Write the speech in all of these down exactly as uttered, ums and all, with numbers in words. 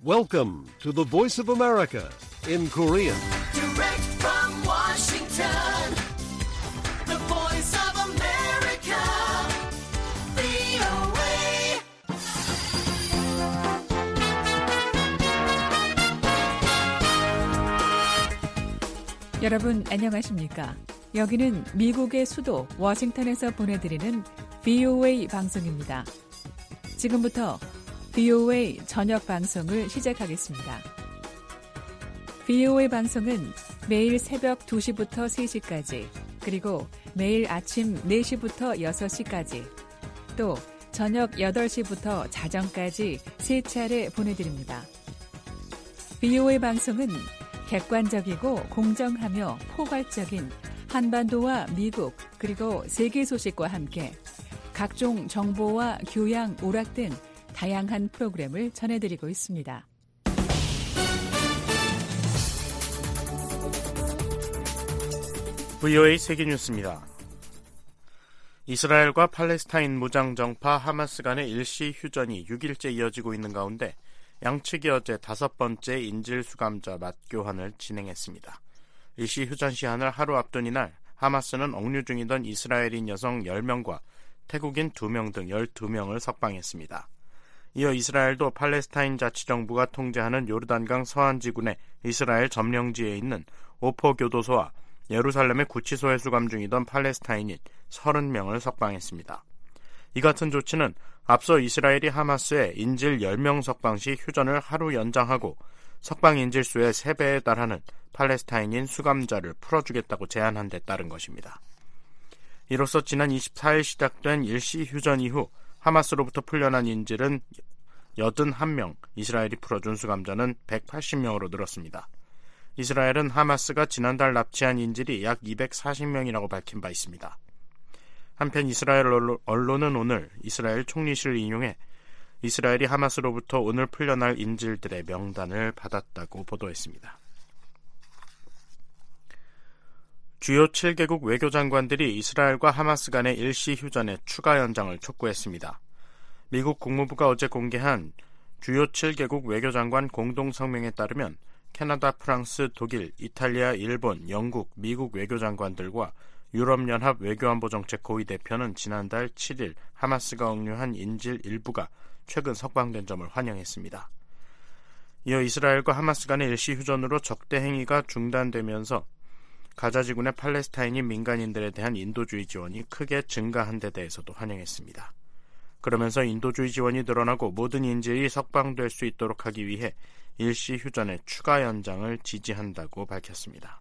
Welcome to the Voice of America in Korean. Direct from Washington, the Voice of America, 브이오에이. 여러분 안녕하십니까? 여기는 미국의 수도 워싱턴에서 보내드리는 브이오에이 방송입니다. 지금부터 브이오에이 저녁 방송을 시작하겠습니다. 브이오에이 방송은 매일 새벽 두 시부터 세 시까지, 그리고 매일 아침 네 시부터 여섯 시까지, 또 저녁 여덟 시부터 자정까지 세 차례 보내드립니다. 브이오에이 방송은 객관적이고 공정하며 포괄적인 한반도와 미국 그리고 세계 소식과 함께 각종 정보와 교양, 오락 등 다양한 프로그램을 전해드리고 있습니다. 브이오에이 세계뉴스입니다. 이스라엘과 팔레스타인 무장정파 하마스 간의 일시 휴전이 육 일째 이어지고 있는 가운데 양측이 어제 다섯 번째 인질수감자 맞교환을 진행했습니다. 일시 휴전 시한을 하루 앞둔 이날 하마스는 억류 중이던 이스라엘인 여성 열 명과 태국인 두 명 등 열두 명을 석방했습니다. 이어 이스라엘도 팔레스타인 자치정부가 통제하는 요르단강 서안지군의 이스라엘 점령지에 있는 오포 교도소와 예루살렘의 구치소에 수감 중이던 팔레스타인인 서른 명을 석방했습니다. 이 같은 조치는 앞서 이스라엘이 하마스에 인질 열 명 석방 시 휴전을 하루 연장하고 석방 인질 수의 세 배에 달하는 팔레스타인인 수감자를 풀어주겠다고 제안한 데 따른 것입니다. 이로써 지난 이십사 일 시작된 일시 휴전 이후 하마스로부터 풀려난 인질은 팔십일 명, 이스라엘이 풀어준 수감자는 백팔십 명으로 늘었습니다. 이스라엘은 하마스가 지난달 납치한 인질이 약 이백사십 명이라고 밝힌 바 있습니다. 한편 이스라엘 언론은 오늘 이스라엘 총리실을 인용해 이스라엘이 하마스로부터 오늘 풀려날 인질들의 명단을 받았다고 보도했습니다. 주요 칠 개국 외교장관들이 이스라엘과 하마스 간의 일시 휴전의 추가 연장을 촉구했습니다. 미국 국무부가 어제 공개한 주요 칠 개국 외교장관 공동성명에 따르면 캐나다, 프랑스, 독일, 이탈리아, 일본, 영국, 미국 외교장관들과 유럽연합 외교안보정책 고위 대표는 지난달 칠 일 하마스가 억류한 인질 일부가 최근 석방된 점을 환영했습니다. 이어 이스라엘과 하마스 간의 일시 휴전으로 적대 행위가 중단되면서 가자지군의 팔레스타인인 민간인들에 대한 인도주의 지원이 크게 증가한 데 대해서도 환영했습니다. 그러면서 인도주의 지원이 늘어나고 모든 인질이 석방될 수 있도록 하기 위해 일시 휴전의 추가 연장을 지지한다고 밝혔습니다.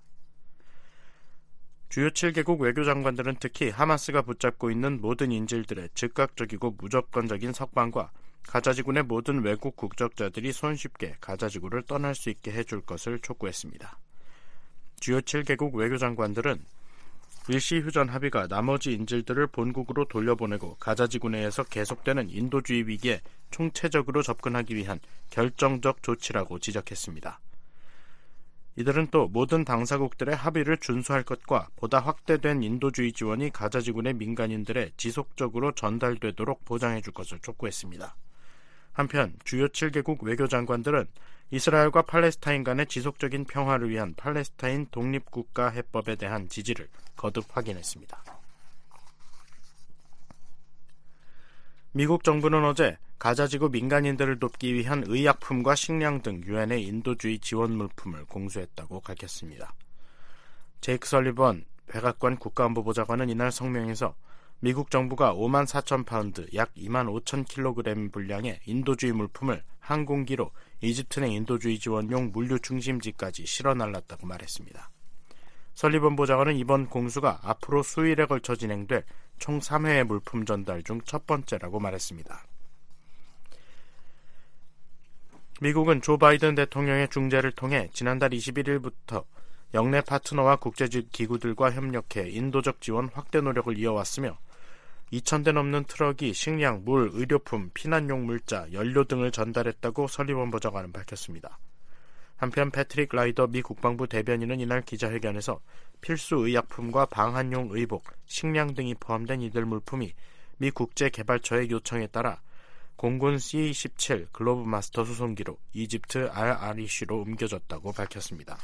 주요 칠 개국 외교장관들은 특히 하마스가 붙잡고 있는 모든 인질들의 즉각적이고 무조건적인 석방과 가자지군의 모든 외국 국적자들이 손쉽게 가자지구를 떠날 수 있게 해줄 것을 촉구했습니다. 주요 칠 개국 외교장관들은 일시 휴전 합의가 나머지 인질들을 본국으로 돌려보내고 가자지구 내에서 계속되는 인도주의 위기에 총체적으로 접근하기 위한 결정적 조치라고 지적했습니다. 이들은 또 모든 당사국들의 합의를 준수할 것과 보다 확대된 인도주의 지원이 가자지군의 민간인들에 지속적으로 전달되도록 보장해줄 것을 촉구했습니다. 한편 주요 칠 개국 외교장관들은 이스라엘과 팔레스타인 간의 지속적인 평화를 위한 팔레스타인 독립국가 해법에 대한 지지를 거듭 확인했습니다. 미국 정부는 어제 가자지구 민간인들을 돕기 위한 의약품과 식량 등 유엔의 인도주의 지원 물품을 공수했다고 밝혔습니다. 제이크 설리번 백악관 국가안보보좌관은 이날 성명에서 미국 정부가 오만 사천 파운드, 약 이만 오천 킬로그램 분량의 인도주의 물품을 항공기로 이집트 내 인도주의 지원용 물류 중심지까지 실어 날랐다고 말했습니다. 설리번 보좌관은 이번 공수가 앞으로 수일에 걸쳐 진행될 총 삼 회의 물품 전달 중 첫 번째라고 말했습니다. 미국은 조 바이든 대통령의 중재를 통해 지난달 이십일 일부터 영내 파트너와 국제기구들과 협력해 인도적 지원 확대 노력을 이어왔으며 이천 대 넘는 트럭이 식량, 물, 의료품, 피난용 물자, 연료 등을 전달했다고 설리번 보좌관은 밝혔습니다. 한편 패트릭 라이더 미 국방부 대변인은 이날 기자회견에서 필수 의약품과 방한용 의복, 식량 등이 포함된 이들 물품이 미 국제개발처의 요청에 따라 공군 씨 십칠 글로브 마스터 수송기로 이집트 알-아리쉬로 옮겨졌다고 밝혔습니다.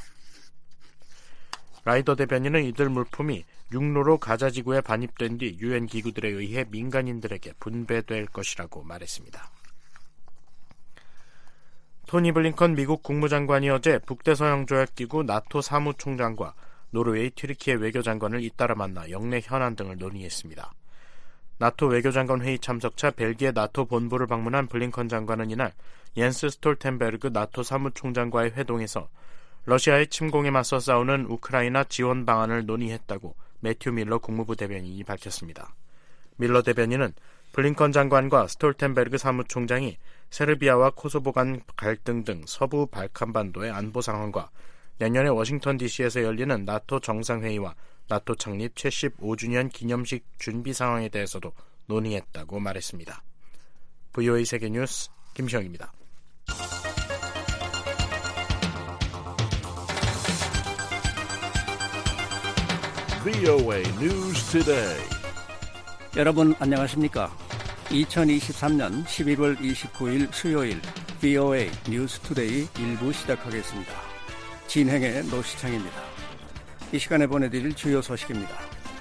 라이더 대변인은 이들 물품이 육로로 가자 지구에 반입된 뒤 유엔 기구들에 의해 민간인들에게 분배될 것이라고 말했습니다. 토니 블링컨 미국 국무장관이 어제 북대서양조약기구 나토 사무총장과 노르웨이, 튀르키예 외교장관을 잇따라 만나 영내 현안 등을 논의했습니다. 나토 외교장관 회의 참석차 벨기에 나토 본부를 방문한 블링컨 장관은 이날 옌스 스톨텐베르그 나토 사무총장과의 회동에서 러시아의 침공에 맞서 싸우는 우크라이나 지원 방안을 논의했다고 매튜 밀러 국무부 대변인이 밝혔습니다. 밀러 대변인은 블링컨 장관과 스톨텐베르그 사무총장이 세르비아와 코소보 간 갈등 등 서부 발칸반도의 안보 상황과 내년에 워싱턴 디씨에서 열리는 나토 정상회의와 나토 창립 칠십오 주년 기념식 준비 상황에 대해서도 논의했다고 말했습니다. 브이오에이 세계뉴스 김시영입니다. 브이오에이 News Today. 여러분 안녕하십니까? 이천이십삼년 십일월 이십구일 수요일 브이오에이 뉴스 투데이 일부 시작하겠습니다. 진행의 노시창입니다. 이 시간에 보내드릴 주요 소식입니다.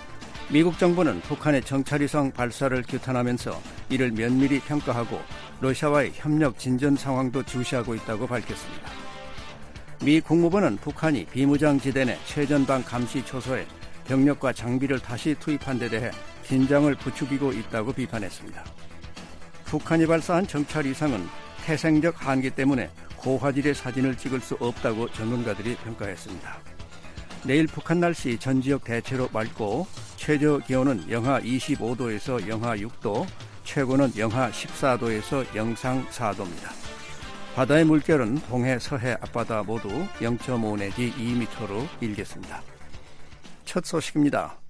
미국 정부는 북한의 정찰위성 발사를 규탄하면서 이를 면밀히 평가하고 러시아와의 협력 진전 상황도 주시하고 있다고 밝혔습니다. 미 국무부는 북한이 비무장지대 내 최전방 감시 초소에 병력과 장비를 다시 투입한 데 대해 긴장을 부추기고 있다고 비판했습니다. 북한이 발사한 정찰위성은 태생적 한계 때문에 고화질의 사진을 찍을 수 없다고 전문가들이 평가했습니다. 내일 북한 날씨 전 지역 대체로 맑고 최저 기온은 영하 이십오도에서 영하 육도, 최고는 영하 십사도에서 영상 사도입니다. 바다의 물결은 동해, 서해, 앞바다 모두 영점오 내지 이 미터로 일겠습니다. 첫 소식입니다.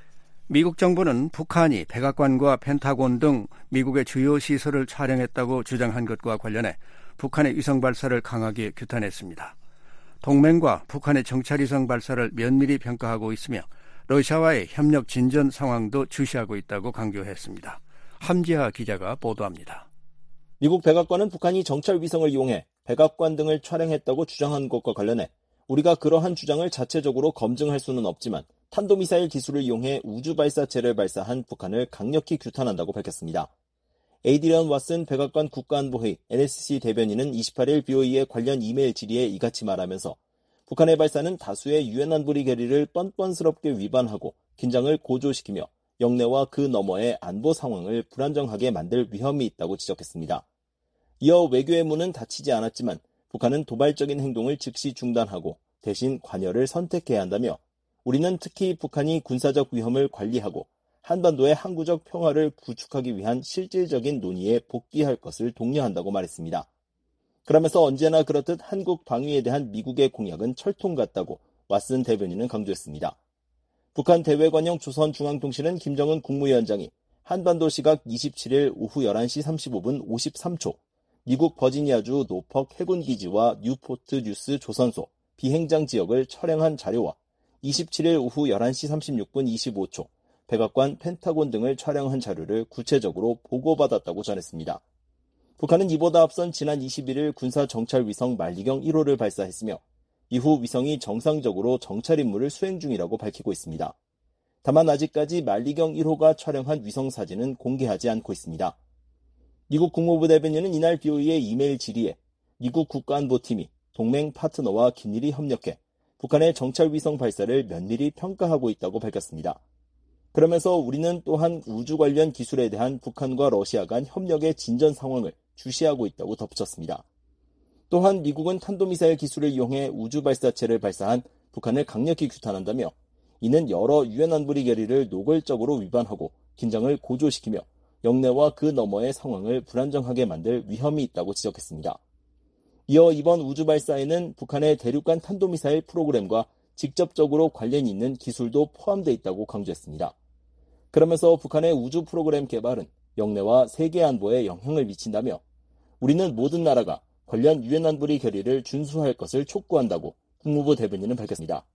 미국 정부는 북한이 백악관과 펜타곤 등 미국의 주요 시설을 촬영했다고 주장한 것과 관련해 북한의 위성 발사를 강하게 규탄했습니다. 동맹과 북한의 정찰위성 발사를 면밀히 평가하고 있으며 러시아와의 협력 진전 상황도 주시하고 있다고 강조했습니다. 함지하 기자가 보도합니다. 미국 백악관은 북한이 정찰위성을 이용해 백악관 등을 촬영했다고 주장한 것과 관련해 우리가 그러한 주장을 자체적으로 검증할 수는 없지만 탄도미사일 기술을 이용해 우주발사체를 발사한 북한을 강력히 규탄한다고 밝혔습니다. 에이드리언 왓슨 백악관 국가안보회의 엔에스씨 대변인은 이십팔일 브이오에이의 관련 이메일 질의에 이같이 말하면서 북한의 발사는 다수의 유엔 안보리 결의를 뻔뻔스럽게 위반하고 긴장을 고조시키며 영내와 그 너머의 안보 상황을 불안정하게 만들 위험이 있다고 지적했습니다. 이어 외교의 문은 닫히지 않았지만 북한은 도발적인 행동을 즉시 중단하고 대신 관여를 선택해야 한다며 우리는 특히 북한이 군사적 위험을 관리하고 한반도의 항구적 평화를 구축하기 위한 실질적인 논의에 복귀할 것을 독려한다고 말했습니다. 그러면서 언제나 그렇듯 한국 방위에 대한 미국의 공약은 철통 같다고 왓슨 대변인은 강조했습니다. 북한 대외관영 조선중앙통신은 김정은 국무위원장이 한반도 시각 이십칠일 오후 열한시 삼십오분 오십삼초 미국 버지니아주 노퍽 해군기지와 뉴포트 뉴스 조선소 비행장 지역을 촬영한 자료와 이십칠일 오후 열한시 삼십육분 이십오초 백악관, 펜타곤 등을 촬영한 자료를 구체적으로 보고받았다고 전했습니다. 북한은 이보다 앞선 지난 이십일일 군사정찰위성 만리경 일호를 발사했으며 이후 위성이 정상적으로 정찰 임무를 수행 중이라고 밝히고 있습니다. 다만 아직까지 만리경 일호가 촬영한 위성 사진은 공개하지 않고 있습니다. 미국 국무부 대변인은 이날 브이오에이의 이메일 질의에 미국 국가안보팀이 동맹 파트너와 긴밀히 협력해 북한의 정찰위성 발사를 면밀히 평가하고 있다고 밝혔습니다. 그러면서 우리는 또한 우주 관련 기술에 대한 북한과 러시아 간 협력의 진전 상황을 주시하고 있다고 덧붙였습니다. 또한 미국은 탄도미사일 기술을 이용해 우주 발사체를 발사한 북한을 강력히 규탄한다며 이는 여러 유엔 안보리 결의를 노골적으로 위반하고 긴장을 고조시키며 영내와 그 너머의 상황을 불안정하게 만들 위험이 있다고 지적했습니다. 이어 이번 우주 발사에는 북한의 대륙간 탄도미사일 프로그램과 직접적으로 관련이 있는 기술도 포함되어 있다고 강조했습니다. 그러면서 북한의 우주 프로그램 개발은 영내와 세계 안보에 영향을 미친다며 우리는 모든 나라가 관련 유엔 안보리 결의를 준수할 것을 촉구한다고 국무부 대변인은 밝혔습니다.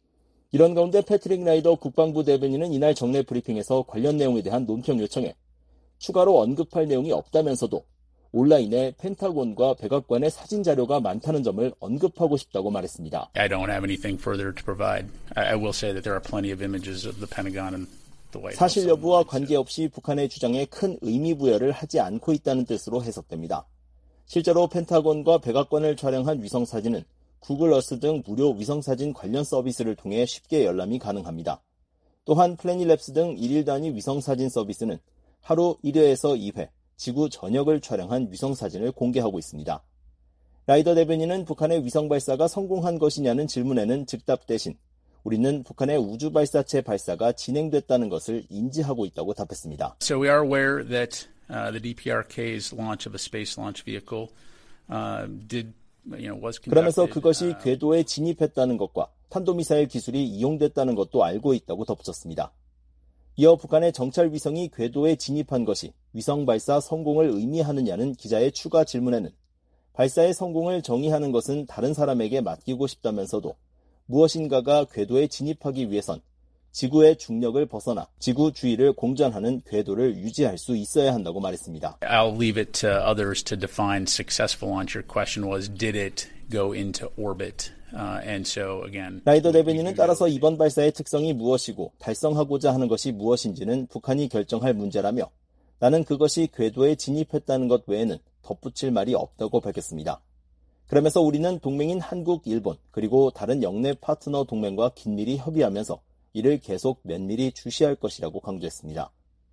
이런 가운데 패트릭 라이더 국방부 대변인은 이날 정례 브리핑에서 관련 내용에 대한 논평 요청에 추가로 언급할 내용이 없다면서도 온라인에 펜타곤과 백악관의 사진 자료가 많다는 점을 언급하고 싶다고 말했습니다. I don't have anything further to provide. I will say that there are plenty of images of the Pentagon and the White House. 사실 여부와 관계없이 북한의 주장에 큰 의미 부여를 하지 않고 있다는 뜻으로 해석됩니다. 실제로 펜타곤과 백악관을 촬영한 위성 사진은 구글 어스 등 무료 위성 사진 관련 서비스를 통해 쉽게 열람이 가능합니다. 또한 플래닛랩스 등 일일 단위 위성 사진 서비스는 하루 일 회에서 이 회 지구 전역을 촬영한 위성 사진을 공개하고 있습니다. 라이더 대변인은 북한의 위성 발사가 성공한 것이냐는 질문에는 즉답 대신 우리는 북한의 우주 발사체 발사가 진행됐다는 것을 인지하고 있다고 답했습니다. So we are aware that uh, the 디피아르케이's launch of a space launch vehicle uh, did, you know, was conducted. 그러면서 그것이 궤도에 진입했다는 것과 탄도미사일 기술이 이용됐다는 것도 알고 있다고 덧붙였습니다. 이어 북한의 정찰 위성이 궤도에 진입한 것이 위성 발사 성공을 의미하느냐는 기자의 추가 질문에는 발사의 성공을 정의하는 것은 다른 사람에게 맡기고 싶다면서도 무엇인가가 궤도에 진입하기 위해선 지구의 중력을 벗어나 지구 주위를 공전하는 궤도를 유지할 수 있어야 한다고 말했습니다. I'll leave it to others to define successful launch. Your question was, did it go into orbit? Uh, and so again, 라이더 대변인은 따라서 이번 발사의 특성이 무엇이고 달성하고자 하는 것이 무엇인지는 북한이 결정할 문제라며 나는 그것이 궤도에 진입했다는 것 외에는 덧붙일 말이 없다고 밝혔습니다. 그러면서 우리는 동맹인 한국, 일본 그리고 다른 영내 파트너 동맹과 긴밀히 협의하면서 이를 계속 면밀히 주시할 것이라고 강조했습니다.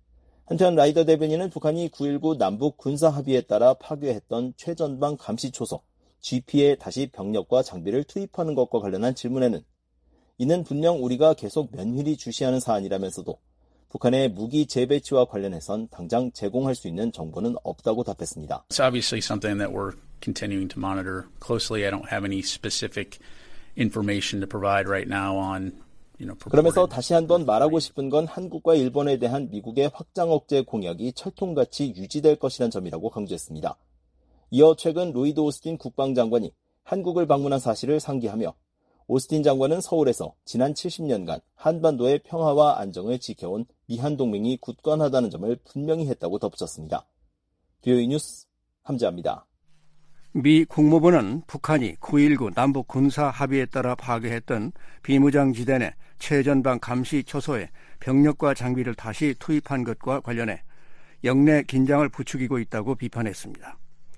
한편 라이더 대변인은 북한이 구일구 남북 군사합의에 따라 파괴했던 최전방 감시초소 지피에 다시 병력과 장비를 투입하는 것과 관련한 질문에는 이는 분명 우리가 계속 면밀히 주시하는 사안이라면서도 북한의 무기 재배치와 관련해선 당장 제공할 수 있는 정보는 없다고 답했습니다. It's obviously something that we're continuing to monitor closely. I don't have any specific information to provide right now on, you know, 그러면서 다시 한번 말하고 싶은 건 한국과 일본에 대한 미국의 확장 억제 공약이 철통같이 유지될 것이란 점이라고 강조했습니다. 이어 최근 로이드 오스틴 국방장관이 한국을 방문한 사실을 상기하며 오스틴 장관은 서울에서 지난 칠십 년간 한반도의 평화와 안정을 지켜온 미한 동맹이 굳건하다는 점을 분명히 했다고 덧붙였습니다. 비오이 뉴스 함재합니다. 미 국무부는 북한이 구일구 남북 군사 합의에 따라 파괴했던 비무장지대 내 최전방 감시 초소에 병력과 장비를 다시 투입한 것과 관련해 영내 긴장을 부추기고 있다고 비판했습니다.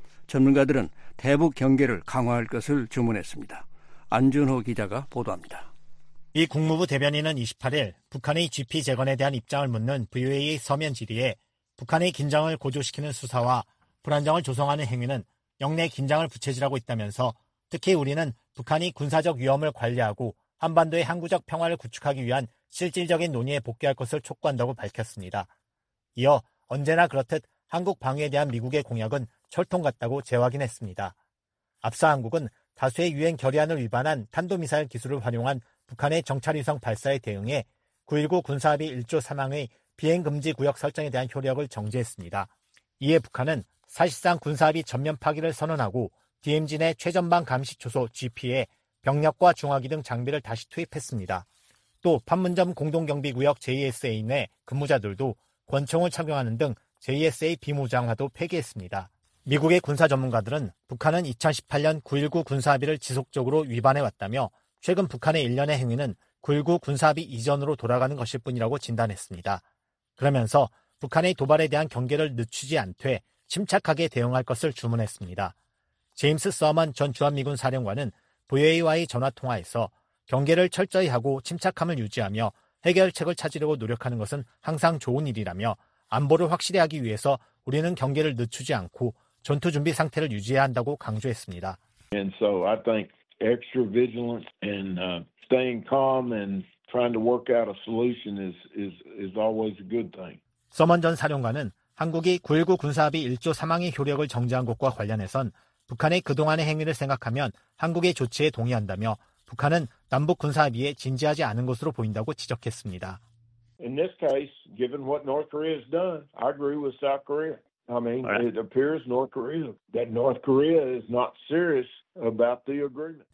전문가들은 대북 경계를 강화할 것을 주문했습니다. 안준호 기자가 보도합니다. 미 국무부 대변인은 이십팔일 북한의 지피 재건에 대한 입장을 묻는 브이오에이 서면 질의에 북한의 긴장을 고조시키는 수사와 불안정을 조성하는 행위는 영내 긴장을 부채질하고 있다면서 특히 우리는 북한이 군사적 위험을 관리하고 한반도의 항구적 평화를 구축하기 위한 실질적인 논의에 복귀할 것을 촉구한다고 밝혔습니다. 이어 언제나 그렇듯 한국 방위에 대한 미국의 공약은 철통 같다고 재확인했습니다. 앞서 한국은 다수의 유엔 결의안을 위반한 탄도미사일 기술을 활용한 북한의 정찰위성 발사에 대응해 구일구 군사합의 일조 삼항의 비행금지 구역 설정에 대한 효력을 정지했습니다. 이에 북한은 사실상 군사합의 전면 파기를 선언하고 디엠지 내 최전방 감시초소 지피에 병력과 중화기 등 장비를 다시 투입했습니다. 또 판문점 공동경비구역 제이에스에이 내 근무자들도 권총을 착용하는 등 제이에스에이 비무장화도 폐기했습니다. 미국의 군사 전문가들은 북한은 이천십팔년 구일구 군사합의를 지속적으로 위반해왔다며 최근 북한의 일련의 행위는 구일구 군사합의 이전으로 돌아가는 것일 뿐이라고 진단했습니다. 그러면서 북한의 도발에 대한 경계를 늦추지 않되 침착하게 대응할 것을 주문했습니다. 제임스 서먼 전 주한미군 사령관은 브이오에이와의 전화통화에서 경계를 철저히 하고 침착함을 유지하며 해결책을 찾으려고 노력하는 것은 항상 좋은 일이라며 안보를 확실히 하기 위해서 우리는 경계를 늦추지 않고 전투 준비 상태를 유지해야 한다고 강조했습니다. And so I think extra vigilance and uh, staying calm and trying to work out a solution is is is always a good thing. 서먼 전 사령관은 한국이 구일구 군사합의 일조 삼항의 효력을 정지한 것과 관련해선 북한의 그동안의 행위를 생각하면 한국의 조치에 동의한다며 북한은 남북 군사합의에 진지하지 않은 것으로 보인다고 지적했습니다. In this case, given what North Korea has done, I agree with South Korea. I mean, right. It appears North Korea that North Korea is not serious about the agreement.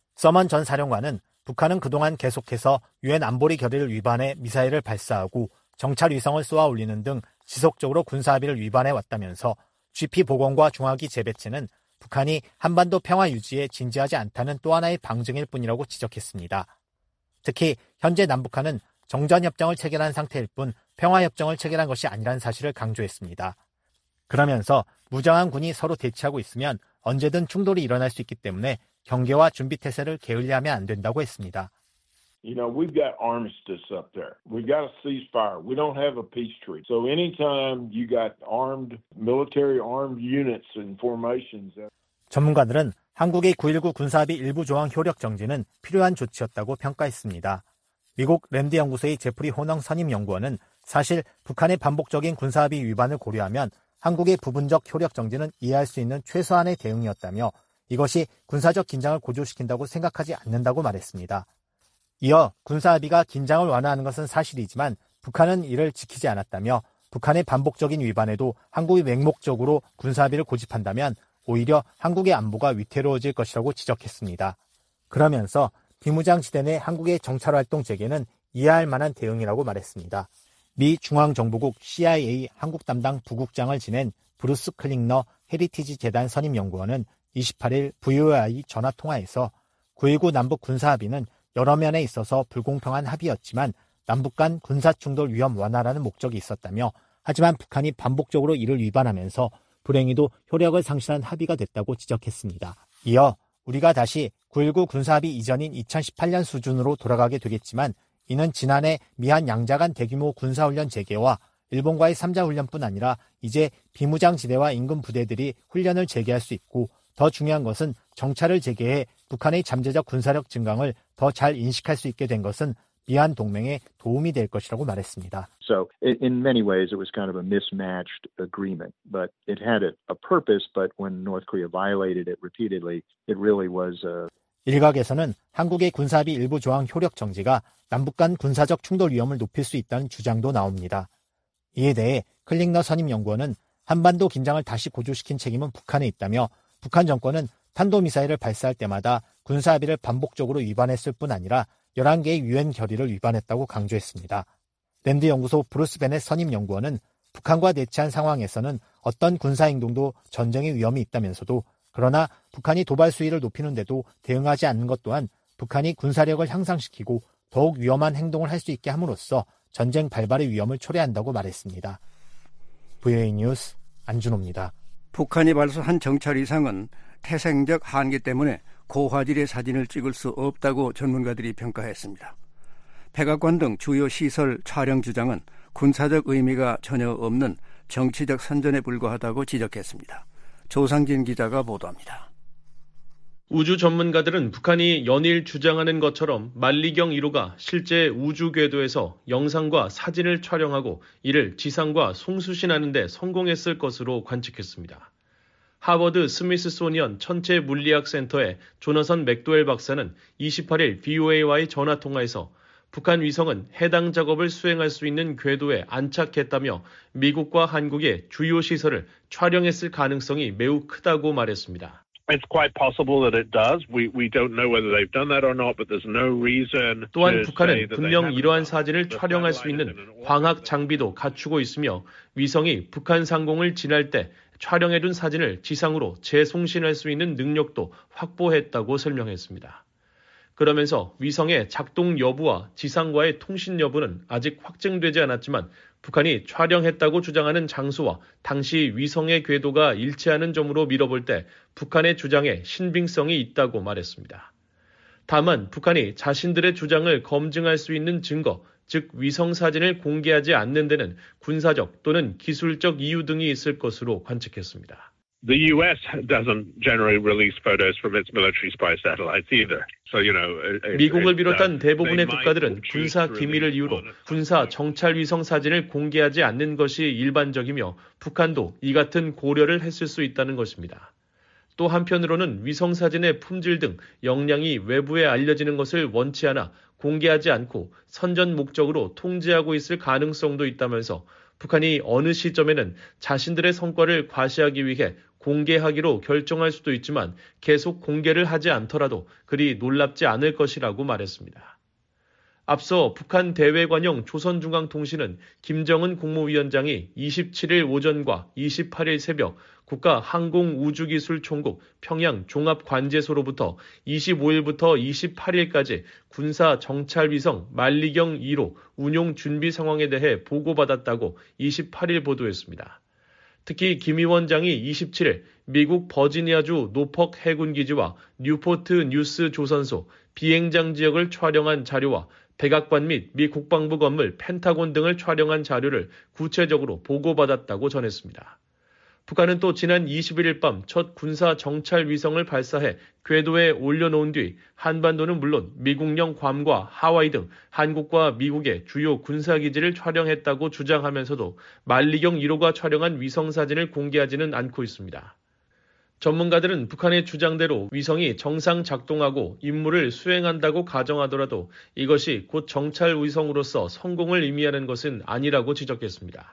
서먼 전 사령관은 북한은 그동안 계속해서 유엔 안보리 결의를 위반해 미사일을 발사하고 정찰 위성을 쏘아 올리는 등 지속적으로 군사합의를 위반해 왔다면서 지피 복원과 중화기 재배치는 북한이 한반도 평화 유지에 진지하지 않다는 또 하나의 방증일 뿐이라고 지적했습니다. 특히 현재 남북한은 정전협정을 체결한 상태일 뿐 평화협정을 체결한 것이 아니라는 사실을 강조했습니다. 그러면서 무장한 군이 서로 대치하고 있으면 언제든 충돌이 일어날 수 있기 때문에 경계와 준비태세를 게을리하면 안 된다고 했습니다. You know, we've got armistice up there. We've got a ceasefire. We don't have a peace treaty. So anytime you got armed, military armed units and formations. 전문가들은 한국의 구일구 군사합의 일부 조항 효력 정지는 필요한 조치였다고 평가했습니다. 미국 랜드 연구소의 제프리 호능 선임 연구원은 사실 북한의 반복적인 군사합의 위반을 고려하면 한국의 부분적 효력 정지는 이해할 수 있는 최소한의 대응이었다며 이것이 군사적 긴장을 고조시킨다고 생각하지 않는다고 말했습니다. 이어 군사합의가 긴장을 완화하는 것은 사실이지만 북한은 이를 지키지 않았다며 북한의 반복적인 위반에도 한국이 맹목적으로 군사합의를 고집한다면 오히려 한국의 안보가 위태로워질 것이라고 지적했습니다. 그러면서 비무장지대 내 한국의 정찰활동 재개는 이해할 만한 대응이라고 말했습니다. 미 중앙정보국 씨아이에이 한국 담당 부국장을 지낸 브루스 클링너 헤리티지 재단 선임 연구원은 이십팔일 브이오에이 전화통화에서 구일구 남북 군사합의는 여러 면에 있어서 불공평한 합의였지만 남북 간 군사충돌 위험 완화라는 목적이 있었다며 하지만 북한이 반복적으로 이를 위반하면서 불행히도 효력을 상실한 합의가 됐다고 지적했습니다. 이어 우리가 다시 구일구 군사합의 이전인 이천십팔년 수준으로 돌아가게 되겠지만 이는 지난해 미한 양자 간 대규모 군사훈련 재개와 일본과의 삼자 훈련뿐 아니라 이제 비무장지대와 인근 부대들이 훈련을 재개할 수 있고 더 중요한 것은 정찰을 재개해 북한의 잠재적 군사력 증강을 더 잘 인식할 수 있게 된 것은 미한 동맹에 도움이 될 것이라고 말했습니다. So in many ways it was kind of a mismatched agreement, but it had a, a purpose, but when North Korea violated it repeatedly, it really was a... 일각에서는 한국의 군사합의 일부 조항 효력 정지가 남북 간 군사적 충돌 위험을 높일 수 있다는 주장도 나옵니다. 이에 대해 클링너 선임 연구원은 한반도 긴장을 다시 고조시킨 책임은 북한에 있다며 북한 정권은 탄도미사일을 발사할 때마다 군사합의를 반복적으로 위반했을 뿐 아니라 열한 개의 유엔 결의를 위반했다고 강조했습니다. 랜드 연구소 브루스 베넷 선임 연구원은 북한과 대치한 상황에서는 어떤 군사행동도 전쟁의 위험이 있다면서도 그러나 북한이 도발 수위를 높이는데도 대응하지 않는 것 또한 북한이 군사력을 향상시키고 더욱 위험한 행동을 할 수 있게 함으로써 전쟁 발발의 위험을 초래한다고 말했습니다. 브이오에이 뉴스 안준호입니다. 북한이 발사한 정찰 이상은 태생적 한계 때문에 고화질의 사진을 찍을 수 없다고 전문가들이 평가했습니다. 백악관 등 주요 시설 촬영 주장은 군사적 의미가 전혀 없는 정치적 선전에 불과하다고 지적했습니다. 조상진 기자가 보도합니다. 우주 전문가들은 북한이 연일 주장하는 것처럼 만리경 일 호가 실제 우주 궤도에서 영상과 사진을 촬영하고 이를 지상과 송수신하는 데 성공했을 것으로 관측했습니다. 하버드 스미스소니언 천체 물리학 센터의 조너선 맥도웰 박사는 이십팔일 브이오에이와의 전화통화에서 북한 위성은 해당 작업을 수행할 수 있는 궤도에 안착했다며 미국과 한국의 주요 시설을 촬영했을 가능성이 매우 크다고 말했습니다. It's quite possible that it does. We we don't know whether they've done that or not, but there's no reason. 또한 북한은 분명 이러한 사진을 촬영할 수 있는 광학 장비도 갖추고 있으며 위성이 북한 상공을 지날 때 촬영해둔 사진을 지상으로 재송신할 수 있는 능력도 확보했다고 설명했습니다. 그러면서 위성의 작동 여부와 지상과의 통신 여부는 아직 확정되지 않았지만 북한이 촬영했다고 주장하는 장소와 당시 위성의 궤도가 일치하는 점으로 미뤄볼 때 북한의 주장에 신빙성이 있다고 말했습니다. 다만 북한이 자신들의 주장을 검증할 수 있는 증거, 즉 위성 사진을 공개하지 않는 데는 군사적 또는 기술적 이유 등이 있을 것으로 관측했습니다. The U S doesn't generally release photos from its military spy satellites either. So, you know, it, 미국을 비롯한 대부분의 국가들은 군사 기밀을 이유로 군사 정찰 위성 사진을 공개하지 않는 것이 일반적이며 북한도 이 같은 고려를 했을 수 있다는 것입니다. 또 한편으로는 위성 사진의 품질 등 역량이 외부에 알려지는 것을 원치 않아 공개하지 않고 선전 목적으로 통제하고 있을 가능성도 있다면서 북한이 어느 시점에는 자신들의 성과를 과시하기 위해 공개하기로 결정할 수도 있지만 계속 공개를 하지 않더라도 그리 놀랍지 않을 것이라고 말했습니다. 앞서 북한 대외관용 조선중앙통신은 김정은 국무위원장이 이십칠일 오전과 이십팔일 새벽 국가항공우주기술총국 평양 종합관제소로부터 이십오일부터 이십팔일까지 군사 정찰위성 만리경 일 호 운용 준비 상황에 대해 보고받았다고 이십팔일 보도했습니다. 특히 김 위원장이 이십칠일 미국 버지니아주 노퍽 해군기지와 뉴포트 뉴스 조선소, 비행장 지역을 촬영한 자료와 백악관 및 미 국방부 건물 펜타곤 등을 촬영한 자료를 구체적으로 보고받았다고 전했습니다. 북한은 또 지난 이십일일 밤 첫 군사 정찰 위성을 발사해 궤도에 올려놓은 뒤 한반도는 물론 미국령 괌과 하와이 등 한국과 미국의 주요 군사기지를 촬영했다고 주장하면서도 만리경 일 호가 촬영한 위성사진을 공개하지는 않고 있습니다. 전문가들은 북한의 주장대로 위성이 정상 작동하고 임무를 수행한다고 가정하더라도 이것이 곧 정찰 위성으로서 성공을 의미하는 것은 아니라고 지적했습니다.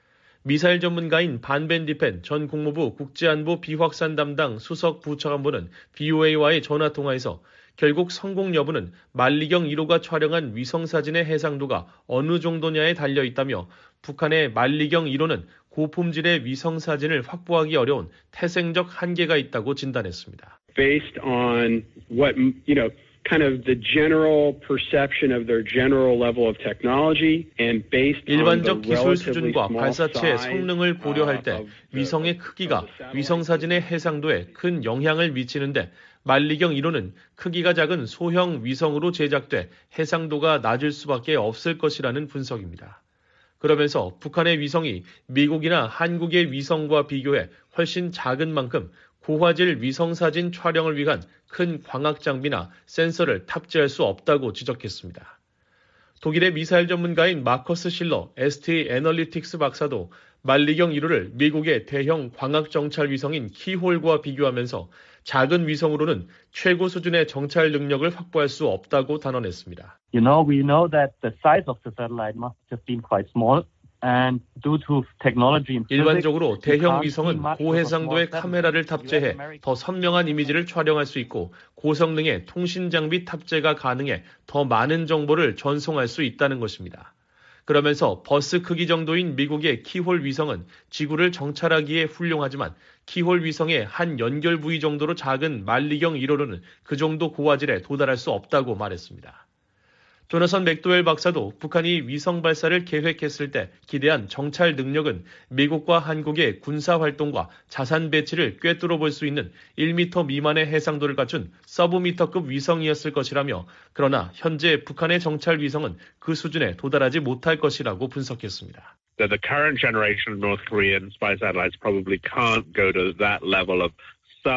미사일 전문가인 반벤디펜 전 국무부 국제안보 비확산 담당 수석 부차관보는 브이오에이와의 전화통화에서 결국 성공 여부는 만리경 일 호가 촬영한 위성사진의 해상도가 어느 정도냐에 달려있다며 북한의 만리경 일 호는 고품질의 위성사진을 확보하기 어려운 태생적 한계가 있다고 진단했습니다. Based on what, you know, kind of the general perception of their general level of technology and based on 일반적 the 기술 relatively 수준과 small 발사체의 size 성능을 고려할 때 of the, 위성의 크기가 위성사진의 해상도에 큰 영향을 미치는데 만리경 일 호는 크기가 작은 소형 위성으로 제작돼 해상도가 낮을 수밖에 없을 것이라는 분석입니다. 그러면서 북한의 위성이 미국이나 한국의 위성과 비교해 훨씬 작은 만큼 고화질 위성사진 촬영을 위한 큰 광학 장비나 센서를 탑재할 수 없다고 지적했습니다. 독일의 미사일 전문가인 마커스 실러 에스티 애널리틱스 박사도 만리경 일 호를 미국의 대형 광학 정찰 위성인 키홀과 비교하면서 작은 위성으로는 최고 수준의 정찰 능력을 확보할 수 없다고 단언했습니다. You know, we know that the size of the satellite must have been quite small. And due to technology and physics, 일반적으로 대형 위성은 고해상도의 카메라를 탑재해 더 선명한 이미지를 촬영할 수 있고 고성능의 통신 장비 탑재가 가능해 더 많은 정보를 전송할 수 있다는 것입니다. 그러면서 버스 크기 정도인 미국의 키홀 위성은 지구를 정찰하기에 훌륭하지만 키홀 위성의 한 연결 부위 정도로 작은 만리경 일 호로는 그 정도 고화질에 도달할 수 없다고 말했습니다. 조나선 맥도웰 박사도 북한이 위성 발사를 계획했을 때 기대한 정찰 능력은 미국과 한국의 군사 활동과 자산 배치를 꿰뚫어 볼 수 있는 일 미터 미만의 해상도를 갖춘 서브미터급 위성이었을 것이라며 그러나 현재 북한의 정찰 위성은 그 수준에 도달하지 못할 것이라고 분석했습니다. That the current generation of North Korean spy satellites probably can't go to that level of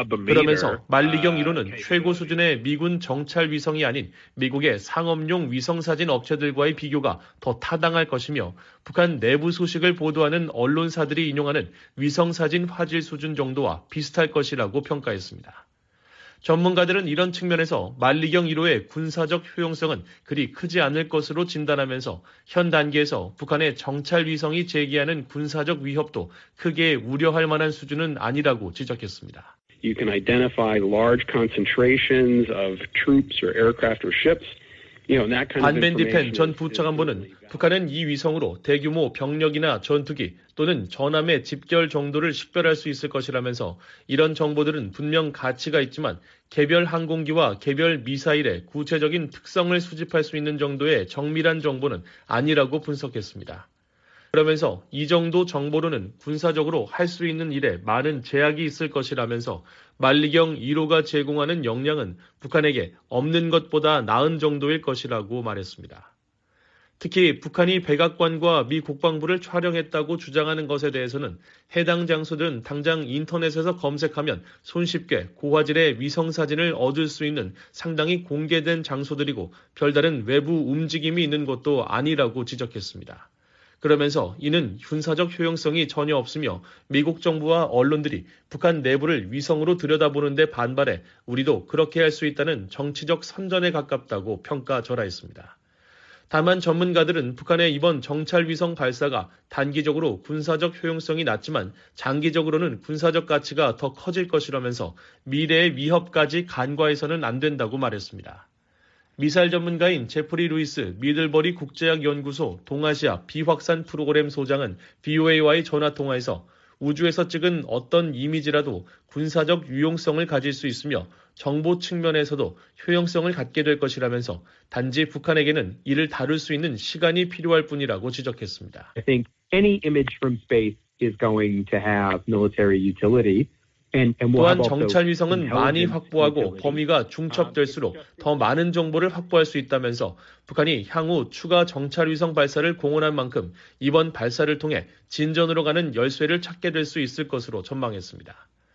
그러면서 만리경 일 호는 최고 수준의 미군 정찰 위성이 아닌 미국의 상업용 위성사진 업체들과의 비교가 더 타당할 것이며 북한 내부 소식을 보도하는 언론사들이 인용하는 위성사진 화질 수준 정도와 비슷할 것이라고 평가했습니다. 전문가들은 이런 측면에서 만리경 일 호의 군사적 효용성은 그리 크지 않을 것으로 진단하면서 현 단계에서 북한의 정찰 위성이 제기하는 군사적 위협도 크게 우려할 만한 수준은 아니라고 지적했습니다. You can identify large concentrations of troops or aircraft or ships. You know, that kind of 반벤디펜 전 부차관보는 북한은 이 위성으로 대규모 병력이나 전투기 또는 전함의 집결 정도를 식별할 수 있을 것이라면서 이런 정보들은 분명 가치가 있지만 개별 항공기와 개별 미사일의 구체적인 특성을 수집할 수 있는 정도의 정밀한 정보는 아니라고 분석했습니다. 그러면서 이 정도 정보로는 군사적으로 할 수 있는 일에 많은 제약이 있을 것이라면서 만리경 일 호가 제공하는 역량은 북한에게 없는 것보다 나은 정도일 것이라고 말했습니다. 특히 북한이 백악관과 미 국방부를 촬영했다고 주장하는 것에 대해서는 해당 장소들은 당장 인터넷에서 검색하면 손쉽게 고화질의 위성사진을 얻을 수 있는 상당히 공개된 장소들이고 별다른 외부 움직임이 있는 것도 아니라고 지적했습니다. 그러면서 이는 군사적 효용성이 전혀 없으며 미국 정부와 언론들이 북한 내부를 위성으로 들여다보는데 반발해 우리도 그렇게 할 수 있다는 정치적 선전에 가깝다고 평가절하했습니다. 다만 전문가들은 북한의 이번 정찰 위성 발사가 단기적으로 군사적 효용성이 낮지만 장기적으로는 군사적 가치가 더 커질 것이라면서 미래의 위협까지 간과해서는 안 된다고 말했습니다. 미사일 전문가인 제프리 루이스 미들버리 국제학연구소 동아시아 비확산 프로그램 소장은 브이오에이와의 전화통화에서 우주에서 찍은 어떤 이미지라도 군사적 유용성을 가질 수 있으며 정보 측면에서도 효용성을 갖게 될 것이라면서 단지 북한에게는 이를 다룰 수 있는 시간이 필요할 뿐이라고 지적했습니다. I think any image from space is going to have military utility. 또한 정찰 위성은 많이 확보하고 범위가 중첩될수록 더 많은 정보를 확보할 수 있다면서 북한이 향후 추가 정찰 위성 발사를 공언한 만큼 이번 발사를 통해 진전으로 가는 열쇠를 찾게 될 수 있을 것으로 전망했습니다.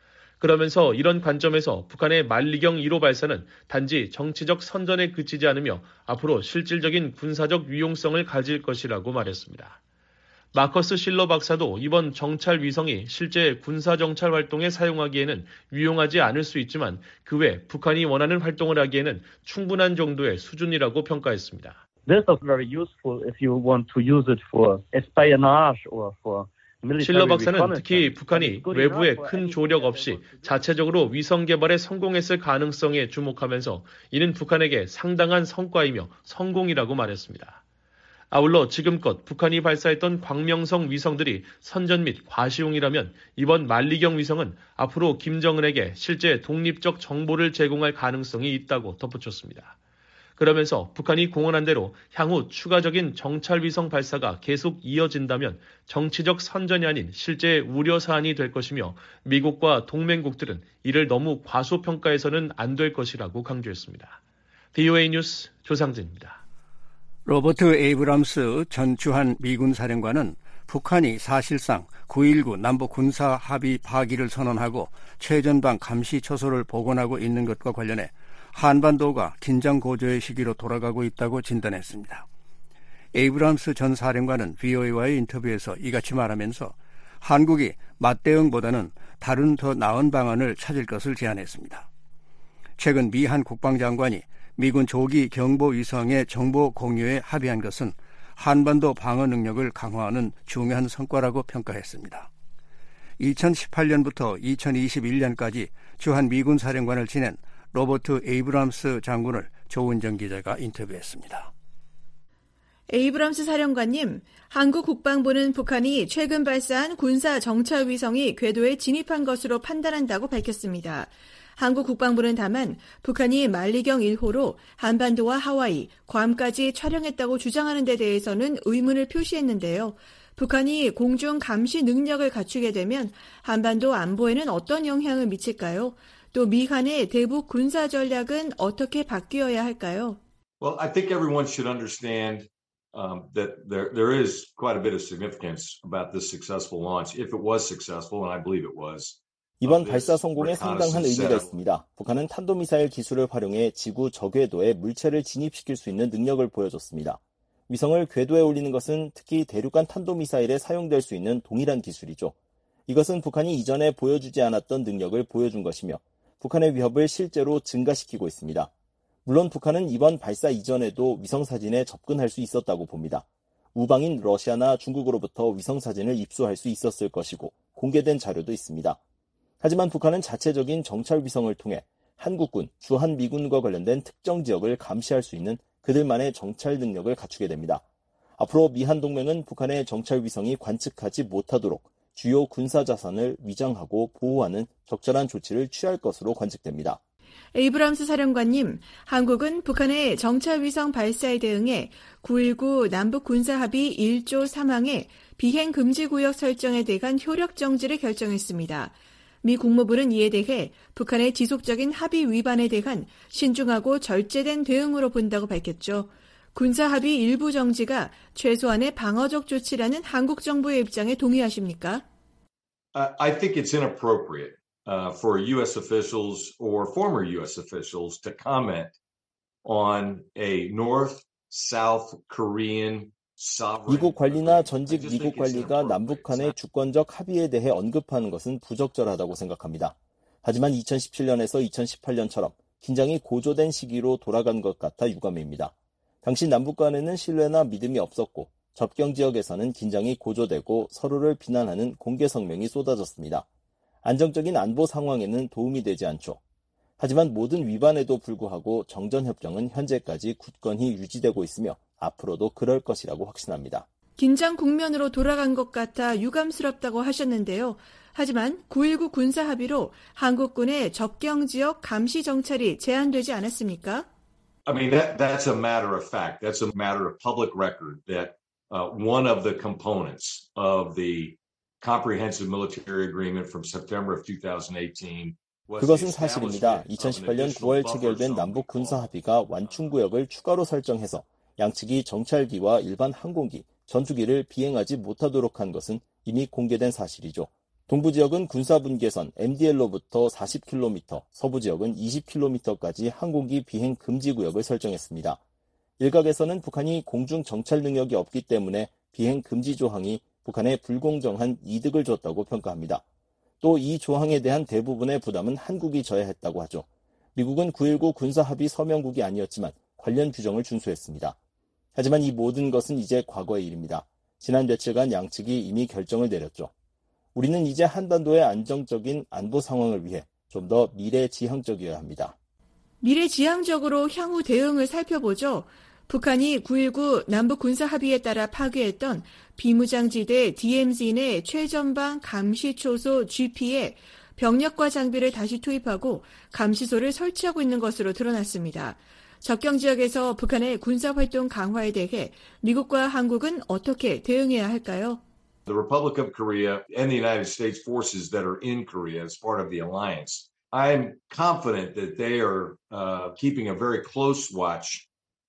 그러면서 이런 관점에서 북한의 만리경 일 호 발사는 단지 정치적 선전에 그치지 않으며 앞으로 실질적인 군사적 유용성을 가질 것이라고 말했습니다. 마커스 실러 박사도 이번 정찰 위성이 실제 군사 정찰 활동에 사용하기에는 유용하지 않을 수 있지만 그 외 북한이 원하는 활동을 하기에는 충분한 정도의 수준이라고 평가했습니다. This is very useful if you want to use it for espionage or for 실러 박사는 특히 북한이 외부의 큰 조력 없이 자체적으로 위성 개발에 성공했을 가능성에 주목하면서 이는 북한에게 상당한 성과이며 성공이라고 말했습니다. 아울러 지금껏 북한이 발사했던 광명성 위성들이 선전 및 과시용이라면 이번 만리경 위성은 앞으로 김정은에게 실제 독립적 정보를 제공할 가능성이 있다고 덧붙였습니다. 그러면서 북한이 공언한 대로 향후 추가적인 정찰 위성 발사가 계속 이어진다면 정치적 선전이 아닌 실제 우려 사안이 될 것이며 미국과 동맹국들은 이를 너무 과소평가해서는 안 될 것이라고 강조했습니다. 브이오에이 뉴스 조상진입니다. 로버트 에이브람스 전 주한 미군 사령관은 북한이 사실상 구일구 남북 군사 합의 파기를 선언하고 최전방 감시 초소를 복원하고 있는 것과 관련해 한반도가 긴장 고조의 시기로 돌아가고 있다고 진단했습니다. 에이브람스 전 사령관은 브이오에이와의 인터뷰에서 이같이 말하면서 한국이 맞대응보다는 다른 더 나은 방안을 찾을 것을 제안했습니다. 최근 미 한 국방장관이 미군 조기 경보 위성의 정보 공유에 합의한 것은 한반도 방어 능력을 강화하는 중요한 성과라고 평가했습니다. 이천십팔 년부터 이천이십일 년까지 주한 미군 사령관을 지낸 로버트 에이브람스 장군을 조은정 기자가 인터뷰했습니다. 에이브람스 사령관님, 한국 국방부는 북한이 최근 발사한 군사 정찰 위성이 궤도에 진입한 것으로 판단한다고 밝혔습니다. 한국 국방부는 다만 북한이 만리경 일 호로 한반도와 하와이, 괌까지 촬영했다고 주장하는 데 대해서는 의문을 표시했는데요. 북한이 공중 감시 능력을 갖추게 되면 한반도 안보에는 어떤 영향을 미칠까요? 또 미한의 대북 군사 전략은 어떻게 바뀌어야 할까요? Well, I think everyone should understand um, that there there is quite a bit of significance about this successful launch. If it was successful, and I believe it was. 이번 발사 성공에 상당한 의미가 있습니다. 북한은 탄도미사일 기술을 활용해 지구 저궤도에 물체를 진입시킬 수 있는 능력을 보여줬습니다. 위성을 궤도에 올리는 것은 특히 대륙간 탄도미사일에 사용될 수 있는 동일한 기술이죠. 이것은 북한이 이전에 보여주지 않았던 능력을 보여준 것이며 북한의 위협을 실제로 증가시키고 있습니다. 물론 북한은 이번 발사 이전에도 위성사진에 접근할 수 있었다고 봅니다. 우방인 러시아나 중국으로부터 위성사진을 입수할 수 있었을 것이고 공개된 자료도 있습니다. 하지만 북한은 자체적인 정찰 위성을 통해 한국군, 주한미군과 관련된 특정 지역을 감시할 수 있는 그들만의 정찰 능력을 갖추게 됩니다. 앞으로 미한동맹은 북한의 정찰 위성이 관측하지 못하도록 주요 군사자산을 위장하고 보호하는 적절한 조치를 취할 것으로 관측됩니다. 에이브람스 사령관님, 한국은 북한의 정찰 위성 발사에 대응해 구일구 남북 군사합의 일 조 삼 항의 비행 금지 구역 설정에 대한 효력 정지를 결정했습니다. 미 국무부는 이에 대해 북한의 지속적인 합의 위반에 대한 신중하고 절제된 대응으로 본다고 밝혔죠. 군사합의 일부 정지가 최소한의 방어적 조치라는 한국 정부의 입장에 동의하십니까? I think it's inappropriate uh, for U S officials or former U S officials to comment on a North-South Korean 미국 관리나 전직 미국 관리가 남북한의 주권적 합의에 대해 언급하는 것은 부적절하다고 생각합니다. 하지만 이천십칠 년에서 이천십팔 년처럼 긴장이 고조된 시기로 돌아간 것 같아 유감입니다. 당시 남북 간에는 신뢰나 믿음이 없었고 접경 지역에서는 긴장이 고조되고 서로를 비난하는 공개 성명이 쏟아졌습니다. 안정적인 안보 상황에는 도움이 되지 않죠. 하지만 모든 위반에도 불구하고 정전협정은 현재까지 굳건히 유지되고 있으며 앞으로도 그럴 것이라고 확신합니다. 긴장 국면으로 돌아간 것 같아 유감스럽다고 하셨는데요. 하지만 구일구 군사 합의로 한국군의 접경 지역 감시 정찰이 제한되지 않았습니까? I mean, that, that's a matter of fact. That's a matter of public record that uh, one of the components of the Comprehensive Military Agreement from September of twenty eighteen 그것은 사실입니다. 이천십팔년 구월 체결된 남북 군사 합의가 완충구역을 추가로 설정해서 양측이 정찰기와 일반 항공기, 전투기를 비행하지 못하도록 한 것은 이미 공개된 사실이죠. 동부 지역은 군사분계선 엠디엘로부터 사십 킬로미터, 서부 지역은 이십 킬로미터까지 항공기 비행 금지 구역을 설정했습니다. 일각에서는 북한이 공중 정찰 능력이 없기 때문에 비행 금지 조항이 북한에 불공정한 이득을 줬다고 평가합니다. 또 이 조항에 대한 대부분의 부담은 한국이 져야 했다고 하죠. 미국은 구일구 군사합의 서명국이 아니었지만 관련 규정을 준수했습니다. 하지만 이 모든 것은 이제 과거의 일입니다. 지난 며칠간 양측이 이미 결정을 내렸죠. 우리는 이제 한반도의 안정적인 안보 상황을 위해 좀 더 미래지향적이어야 합니다. 미래지향적으로 향후 대응을 살펴보죠. 북한이 구일구 남북 군사 합의에 따라 파괴했던 비무장지대 디엠지 내 최전방 감시초소 지피에 병력과 장비를 다시 투입하고 감시소를 설치하고 있는 것으로 드러났습니다. 접경 지역에서 북한의 군사활동 강화에 대해 미국과 한국은 어떻게 대응해야 할까요? The Republic of Korea and the United States forces that are in Korea as part of the alliance, I'm confident that they are uh, keeping a very close watch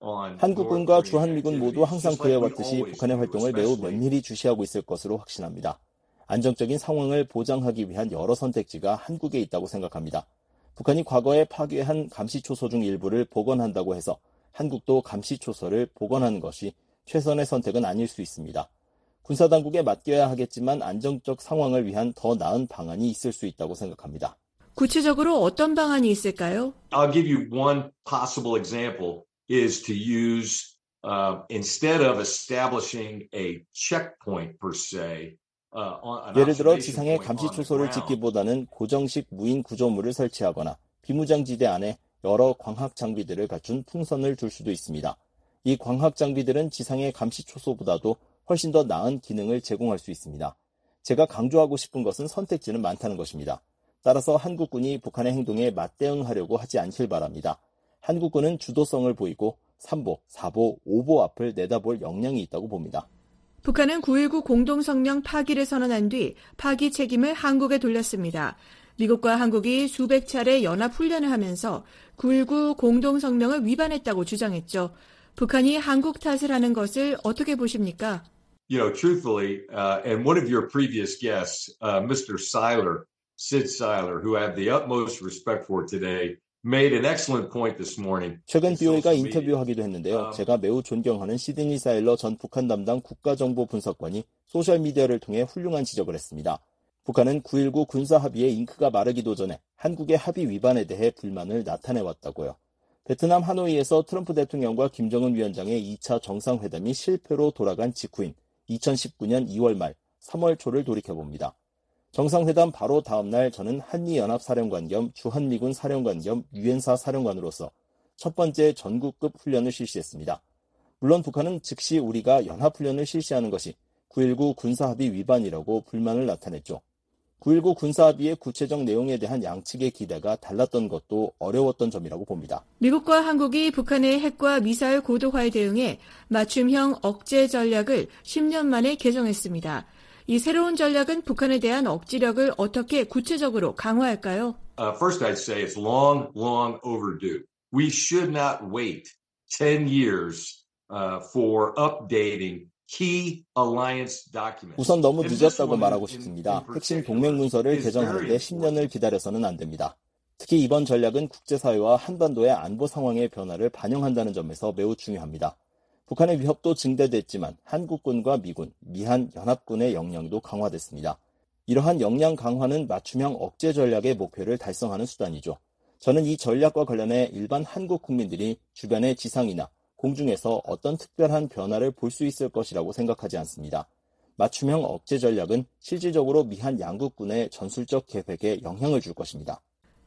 한국군과 주한미군 모두 항상 그래왔듯이 북한의 활동을 매우 면밀히 주시하고 있을 것으로 확신합니다. 안정적인 상황을 보장하기 위한 여러 선택지가 한국에 있다고 생각합니다. 북한이 과거에 파괴한 감시초소 중 일부를 복원한다고 해서 한국도 감시초소를 복원하는 것이 최선의 선택은 아닐 수 있습니다. 군사당국에 맡겨야 하겠지만 안정적 상황을 위한 더 나은 방안이 있을 수 있다고 생각합니다. 구체적으로 어떤 방안이 있을까요? I'll give you one possible example. is to use, uh, instead of establishing a checkpoint per se, uh, on, 예를 들어 지상에 감시초소를 짓기보다는 고정식 무인 구조물을 설치하거나 비무장지대 안에 여러 광학 장비들을 갖춘 풍선을 둘 수도 있습니다. 이 광학 장비들은 지상의 감시초소보다도 훨씬 더 나은 기능을 제공할 수 있습니다. 제가 강조하고 싶은 것은 선택지는 많다는 것입니다. 따라서 한국군이 북한의 행동에 맞대응하려고 하지 않길 바랍니다. 한국군은 주도성을 보이고 삼보, 사보, 오보 앞을 내다볼 역량이 있다고 봅니다. 북한은 구일구 공동성명 파기를 선언한 뒤 파기 책임을 한국에 돌렸습니다. 미국과 한국이 수백 차례 연합훈련을 하면서 구일구 공동성명을 위반했다고 주장했죠. 북한이 한국 탓을 하는 것을 어떻게 보십니까? You know, truthfully, uh, and one of your previous guests, uh, Mister Seiler, Sid Seiler, who I have the utmost respect for today, made an excellent point this morning. 최근 비오이가 인터뷰하기도 했는데요. 제가 매우 존경하는 시드니 사일러 전 북한 담당 국가정보 분석관이 소셜미디어를 통해 훌륭한 지적을 했습니다. 북한은 구일구 군사합의의 잉크가 마르기도 전에 한국의 합의 위반에 대해 불만을 나타내왔다고요. 베트남 하노이에서 트럼프 대통령과 김정은 위원장의 이 차 정상회담이 실패로 돌아간 직후인 이천십구년 이월 말, 삼월 초를 돌이켜봅니다. 정상회담 바로 다음 날 저는 한미연합사령관 겸 주한미군 사령관 겸 유엔사 사령관으로서 첫 번째 전국급 훈련을 실시했습니다. 물론 북한은 즉시 우리가 연합훈련을 실시하는 것이 구일구 군사합의 위반이라고 불만을 나타냈죠. 구일구 군사합의의 구체적 내용에 대한 양측의 기대가 달랐던 것도 어려웠던 점이라고 봅니다. 미국과 한국이 북한의 핵과 미사일 고도화에 대응해 맞춤형 억제 전략을 십 년 만에 개정했습니다. 이 새로운 전략은 북한에 대한 억지력을 어떻게 구체적으로 강화할까요? Uh, first I'd say it's long, long overdue. We should not wait ten years uh, for updating key alliance documents. 우선 너무 늦었다고 말하고 싶습니다. 핵심 동맹 문서를 개정하는데 십 년을 기다려서는 안 됩니다. 특히 이번 전략은 국제사회와 한반도의 안보 상황의 변화를 반영한다는 점에서 매우 중요합니다. 북한의 위협도 증대됐지만 한국군과 미군, 미한 연합군의 역량도 강화됐습니다. 이러한 역량 강화는 맞춤형 억제 전략의 목표를 달성하는 수단이죠. 저는 이 전략과 관련해 일반 한국 국민들이 주변의 지상이나 공중에서 어떤 특별한 변화를 볼 수 있을 것이라고 생각하지 않습니다. 맞춤형 억제 전략은 실질적으로 미한 양국군의 전술적 계획에 영향을 줄 것입니다.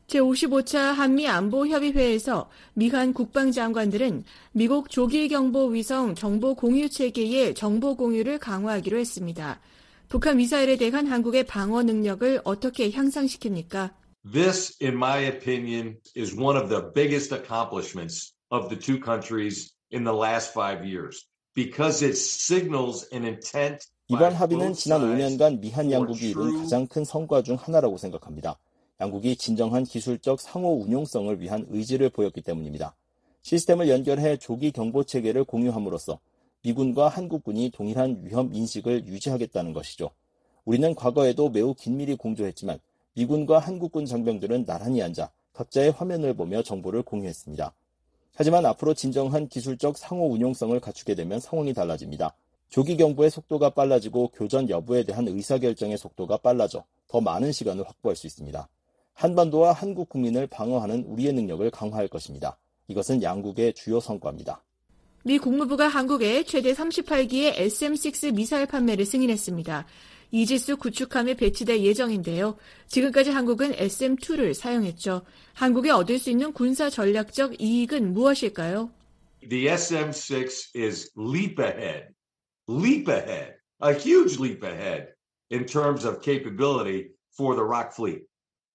제오십오 차 한미안보협의회에서 미한 국방장관들은 미국 조기경보위성 정보 공유 체계의 정보 공유를 강화하기로 했습니다. 북한 미사일에 대한 한국의 방어 능력을 어떻게 향상시킵니까? This, in my opinion, is one of the biggest accomplishments of the two countries in the last five years because it signals an intent. 이번 합의는 지난 오 년간 미한 양국이 이룬 가장 큰 성과 중 하나라고 생각합니다. 양국이 진정한 기술적 상호 운용성을 위한 의지를 보였기 때문입니다. 시스템을 연결해 조기 경보 체계를 공유함으로써 미군과 한국군이 동일한 위험 인식을 유지하겠다는 것이죠. 우리는 과거에도 매우 긴밀히 공조했지만 미군과 한국군 장병들은 나란히 앉아 각자의 화면을 보며 정보를 공유했습니다. 하지만 앞으로 진정한 기술적 상호 운용성을 갖추게 되면 상황이 달라집니다. 조기 경보의 속도가 빨라지고 교전 여부에 대한 의사결정의 속도가 빨라져 더 많은 시간을 확보할 수 있습니다. 한반도와 한국 국민을 방어하는 우리의 능력을 강화할 것입니다. 이것은 양국의 주요 성과입니다. 미 국무부가 한국에 최대 삼십팔 기의 에스엠 식스 미사일 판매를 승인했습니다. 이지스 구축함에 배치될 예정인데요. 지금까지 한국은 에스엠 투를 사용했죠. 한국이 얻을 수 있는 군사 전략적 이익은 무엇일까요? The 에스엠 식스 is leap ahead, leap ahead, a huge leap ahead in terms of capability for the Rock Fleet.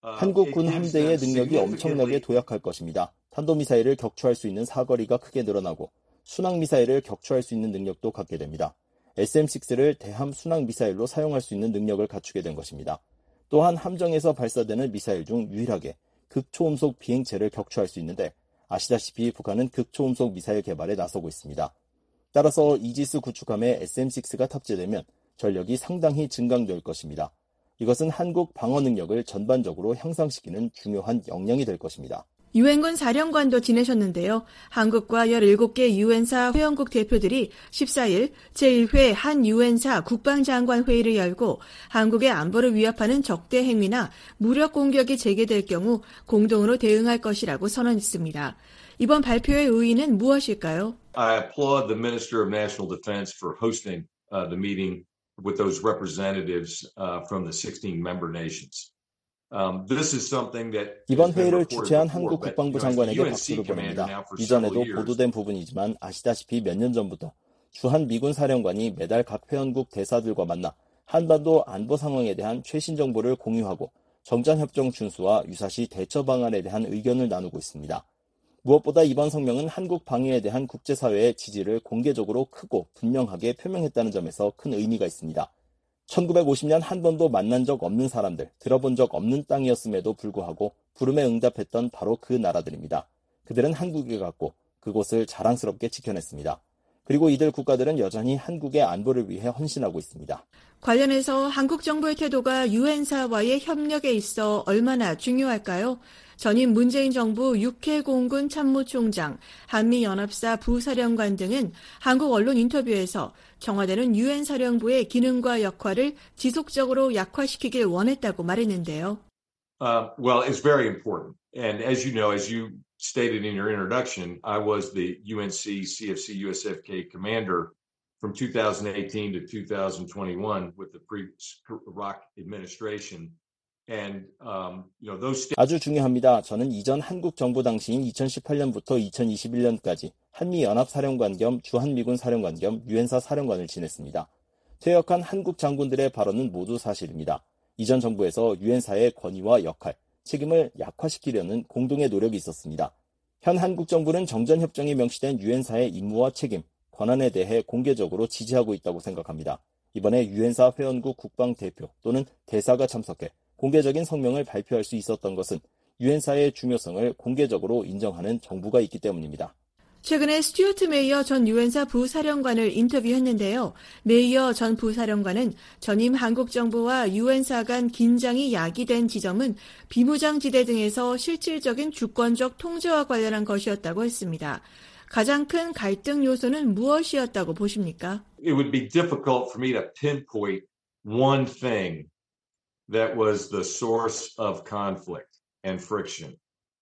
한국 군 함대의 능력이 엄청나게 도약할 것입니다. 탄도미사일을 격추할 수 있는 사거리가 크게 늘어나고 순항미사일을 격추할 수 있는 능력도 갖게 됩니다. 에스엠 식스를 대함 순항미사일로 사용할 수 있는 능력을 갖추게 된 것입니다. 또한 함정에서 발사되는 미사일 중 유일하게 극초음속 비행체를 격추할 수 있는데 아시다시피 북한은 극초음속 미사일 개발에 나서고 있습니다. 따라서 이지스 구축함에 에스엠 식스가 탑재되면 전력이 상당히 증강될 것입니다. 이것은 한국 방어 능력을 전반적으로 향상시키는 중요한 역량이 될 것입니다. 유엔군 사령관도 지내셨는데요. 한국과 열일곱 개 유엔사 회원국 대표들이 십사 일 제일 회 한 유엔사 국방장관 회의를 열고 한국의 안보를 위협하는 적대 행위나 무력 공격이 재개될 경우 공동으로 대응할 것이라고 선언했습니다. 이번 발표의 의의는 무엇일까요? I applaud the Minister of National Defense for hosting uh, the meeting with those representatives uh, from the sixteen member nations. Um, this is something that 이번 회의를 주최한 한국 국방부 장관에게 박수를 보냅니다. 이전에도 보도된 부분이지만 아시다시피 몇 년 전부터 주한 미군 사령관이 매달 각 회원국 대사들과 만나 한반도 안보 상황에 대한 최신 정보를 공유하고 정전협정 준수와 유사시 대처 방안에 대한 의견을 나누고 있습니다. 무엇보다 이번 성명은 한국 방위에 대한 국제사회의 지지를 공개적으로 크고 분명하게 표명했다는 점에서 큰 의미가 있습니다. 천구백오십 년 한 번도 만난 적 없는 사람들, 들어본 적 없는 땅이었음에도 불구하고 부름에 응답했던 바로 그 나라들입니다. 그들은 한국에 갔고 그곳을 자랑스럽게 지켜냈습니다. 그리고 이들 국가들은 여전히 한국의 안보를 위해 헌신하고 있습니다. 관련해서 한국 정부의 태도가 유엔사와의 협력에 있어 얼마나 중요할까요? 전임 문재인 정부 육 회 공군 참모총장, 한미연합사 부사령관 등은 한국 언론 인터뷰에서 청와대는 유엔 사령부의 기능과 역할을 지속적으로 약화시키길 원했다고 말했는데요. Uh, well, it's very important. And as you know, as you stated in your introduction, I was the U N C C F C U S F K commander from two thousand eighteen to two thousand twenty-one with the previous Iraq administration. And, um, you know, those st- 아주 중요합니다. 저는 이전 한국 정부 당시인 이천십팔 년부터 이천이십일 년까지 한미연합사령관 겸 주한미군 사령관 겸 유엔사 사령관을 지냈습니다. 퇴역한 한국 장군들의 발언은 모두 사실입니다. 이전 정부에서 유엔사의 권위와 역할, 책임을 약화시키려는 공동의 노력이 있었습니다. 현 한국 정부는 정전협정이 명시된 유엔사의 임무와 책임, 권한에 대해 공개적으로 지지하고 있다고 생각합니다. 이번에 유엔사 회원국 국방대표 또는 대사가 참석해 공개적인 성명을 발표할 수 있었던 것은 유엔사의 중요성을 공개적으로 인정하는 정부가 있기 때문입니다. 최근에 스튜어트 메이어 전 유엔사 부사령관을 인터뷰했는데요. 메이어 전 부사령관은 전임 한국 정부와 유엔사 간 긴장이 야기된 지점은 비무장지대 등에서 실질적인 주권적 통제와 관련한 것이었다고 했습니다. 가장 큰 갈등 요소는 무엇이었다고 보십니까? It would be difficult for me to pinpoint one thing that was the source of conflict and friction.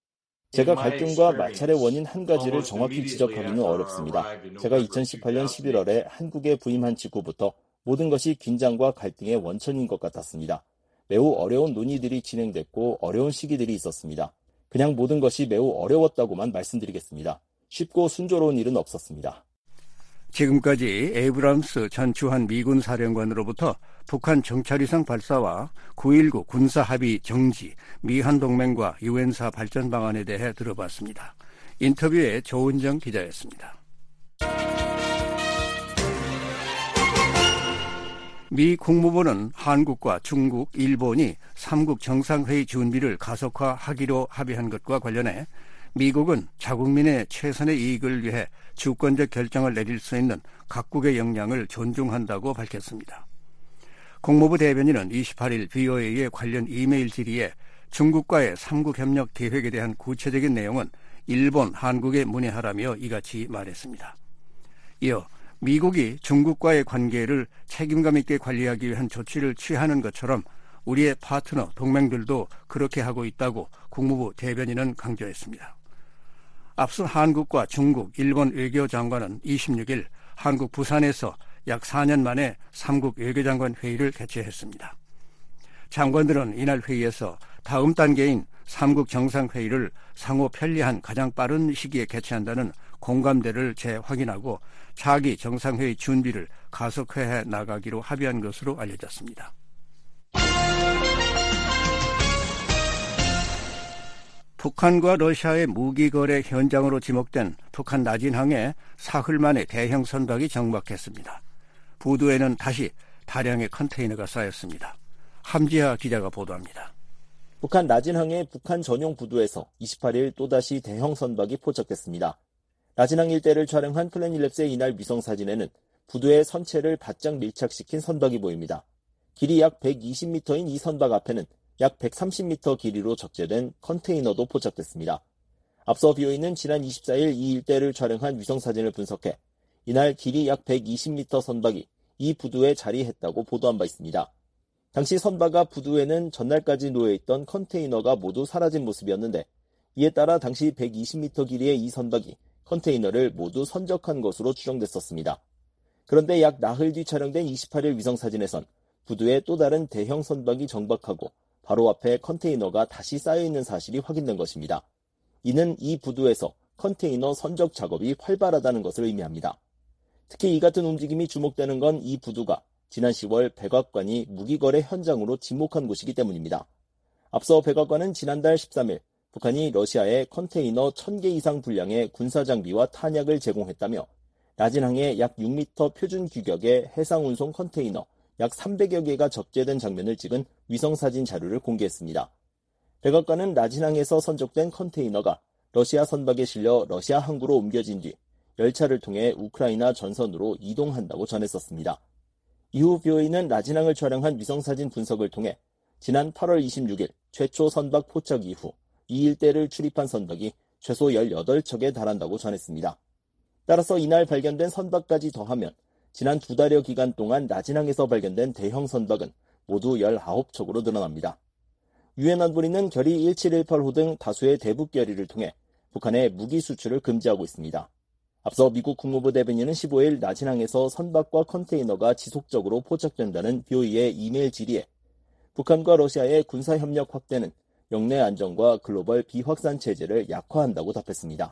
제가 갈등과 마찰의 원인 한 가지를 정확히 지적하기는 어렵습니다. 제가 이천십팔 년 십일월에 한국에 부임한 직후부터 모든 것이 긴장과 갈등의 원천인 것 같았습니다. 매우 어려운 논의들이 진행됐고 어려운 시기들이 있었습니다. 그냥 모든 것이 매우 어려웠다고만 말씀드리겠습니다. 쉽고 순조로운 일은 없었습니다. 지금까지 에이브람스 전 주한 미군 사령관으로부터 북한 정찰위성 발사와 구일구 군사합의 정지, 미한동맹과 유엔사 발전 방안에 대해 들어봤습니다. 인터뷰에 조은정 기자였습니다. 미 국무부는 한국과 중국, 일본이 삼국 정상회의 준비를 가속화하기로 합의한 것과 관련해 미국은 자국민의 최선의 이익을 위해 주권적 결정을 내릴 수 있는 각국의 역량을 존중한다고 밝혔습니다. 국무부 대변인은 이십팔일 브이오에이의 관련 이메일 질의에 중국과의 삼국 협력 계획에 대한 구체적인 내용은 일본, 한국에 문의하라며 이같이 말했습니다. 이어 미국이 중국과의 관계를 책임감 있게 관리하기 위한 조치를 취하는 것처럼 우리의 파트너, 동맹들도 그렇게 하고 있다고 국무부 대변인은 강조했습니다. 앞서 한국과 중국, 일본 외교장관은 이십육일 한국 부산에서 약 사 년 만에 삼국 외교장관 회의를 개최했습니다. 장관들은 이날 회의에서 다음 단계인 삼국 정상회의를 상호 편리한 가장 빠른 시기에 개최한다는 공감대를 재확인하고 차기 정상회의 준비를 가속화해 나가기로 합의한 것으로 알려졌습니다. 북한과 러시아의 무기거래 현장으로 지목된 북한 나진항에 사흘 만에 대형 선박이 정박했습니다. 부두에는 다시 다량의 컨테이너가 쌓였습니다. 함지하 기자가 보도합니다. 북한 나진항의 북한 전용 부두에서 이십팔일 또다시 대형 선박이 포착됐습니다. 나진항 일대를 촬영한 플래닛랩스의 이날 위성사진에는 부두의 선체를 바짝 밀착시킨 선박이 보입니다. 길이 약 백이십 미터인 이 선박 앞에는 약 백삼십 미터 길이로 적재된 컨테이너도 포착됐습니다. 앞서 비오이는 지난 이십사일 이 일대를 촬영한 위성사진을 분석해 이날 길이 약 백이십 미터 선박이 이 부두에 자리했다고 보도한 바 있습니다. 당시 선박과 부두에는 전날까지 놓여있던 컨테이너가 모두 사라진 모습이었는데 이에 따라 당시 백이십 미터 길이의 이 선박이 컨테이너를 모두 선적한 것으로 추정됐었습니다. 그런데 약 나흘 뒤 촬영된 이십팔일 위성사진에선 부두에 또 다른 대형 선박이 정박하고 바로 앞에 컨테이너가 다시 쌓여있는 사실이 확인된 것입니다. 이는 이 부두에서 컨테이너 선적 작업이 활발하다는 것을 의미합니다. 특히 이 같은 움직임이 주목되는 건 이 부두가 지난 시월 백악관이 무기거래 현장으로 지목한 곳이기 때문입니다. 앞서 백악관은 지난달 십삼일 북한이 러시아에 컨테이너 천 개 이상 분량의 군사장비와 탄약을 제공했다며 나진항에 약 육 미터 표준 규격의 해상운송 컨테이너 약 삼백여 개가 적재된 장면을 찍은 위성사진 자료를 공개했습니다. 백악관은 나진항에서 선적된 컨테이너가 러시아 선박에 실려 러시아 항구로 옮겨진 뒤 열차를 통해 우크라이나 전선으로 이동한다고 전했었습니다. 이후 비오이는 나진항을 촬영한 위성사진 분석을 통해 지난 팔월 이십육일 최초 선박 포착 이후 이 일대를 출입한 선박이 최소 열여덟 척에 달한다고 전했습니다. 따라서 이날 발견된 선박까지 더하면 지난 두 달여 기간 동안 나진항에서 발견된 대형 선박은 모두 열아홉 척으로 늘어납니다. 유엔 안보리는 결의 일칠일팔 호 등 다수의 대북 결의를 통해 북한의 무기 수출을 금지하고 있습니다. 앞서 미국 국무부 대변인은 십오일 나진항에서 선박과 컨테이너가 지속적으로 포착된다는 비오이의 이메일 질의에 북한과 러시아의 군사협력 확대는 영내 안정과 글로벌 비확산 체제를 약화한다고 답했습니다.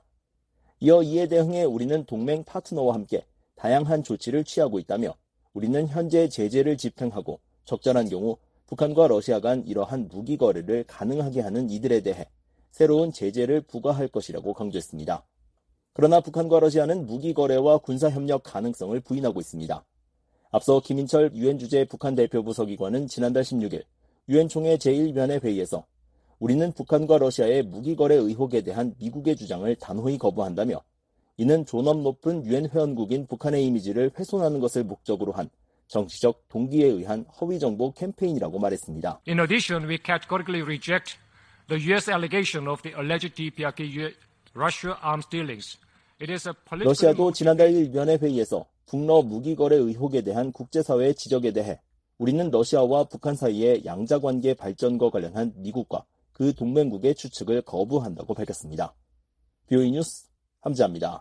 이어 이에 대응해 우리는 동맹 파트너와 함께 다양한 조치를 취하고 있다며 우리는 현재 제재를 집행하고 적절한 경우 북한과 러시아 간 이러한 무기 거래를 가능하게 하는 이들에 대해 새로운 제재를 부과할 것이라고 강조했습니다. 그러나 북한과 러시아는 무기 거래와 군사협력 가능성을 부인하고 있습니다. 앞서 김인철 유엔 주재 북한 대표부서기관은 지난달 십육일 유엔 총회 제일 위원회 회의에서 우리는 북한과 러시아의 무기 거래 의혹에 대한 미국의 주장을 단호히 거부한다며 이는 존엄 높은 유엔 회원국인 북한의 이미지를 훼손하는 것을 목적으로 한 정치적 동기에 의한 허위 정보 캠페인이라고 말했습니다. In addition, we categorically reject the U S allegation of the alleged 디피아케이 Russia arms dealings. It is a political... 러시아도 지난달 일 위원회 회의에서 북러 무기 거래 의혹에 대한 국제사회의 지적에 대해 우리는 러시아와 북한 사이의 양자관계 발전과 관련한 미국과 그 동맹국의 추측을 거부한다고 밝혔습니다. 비오이 뉴스 함지아입니다.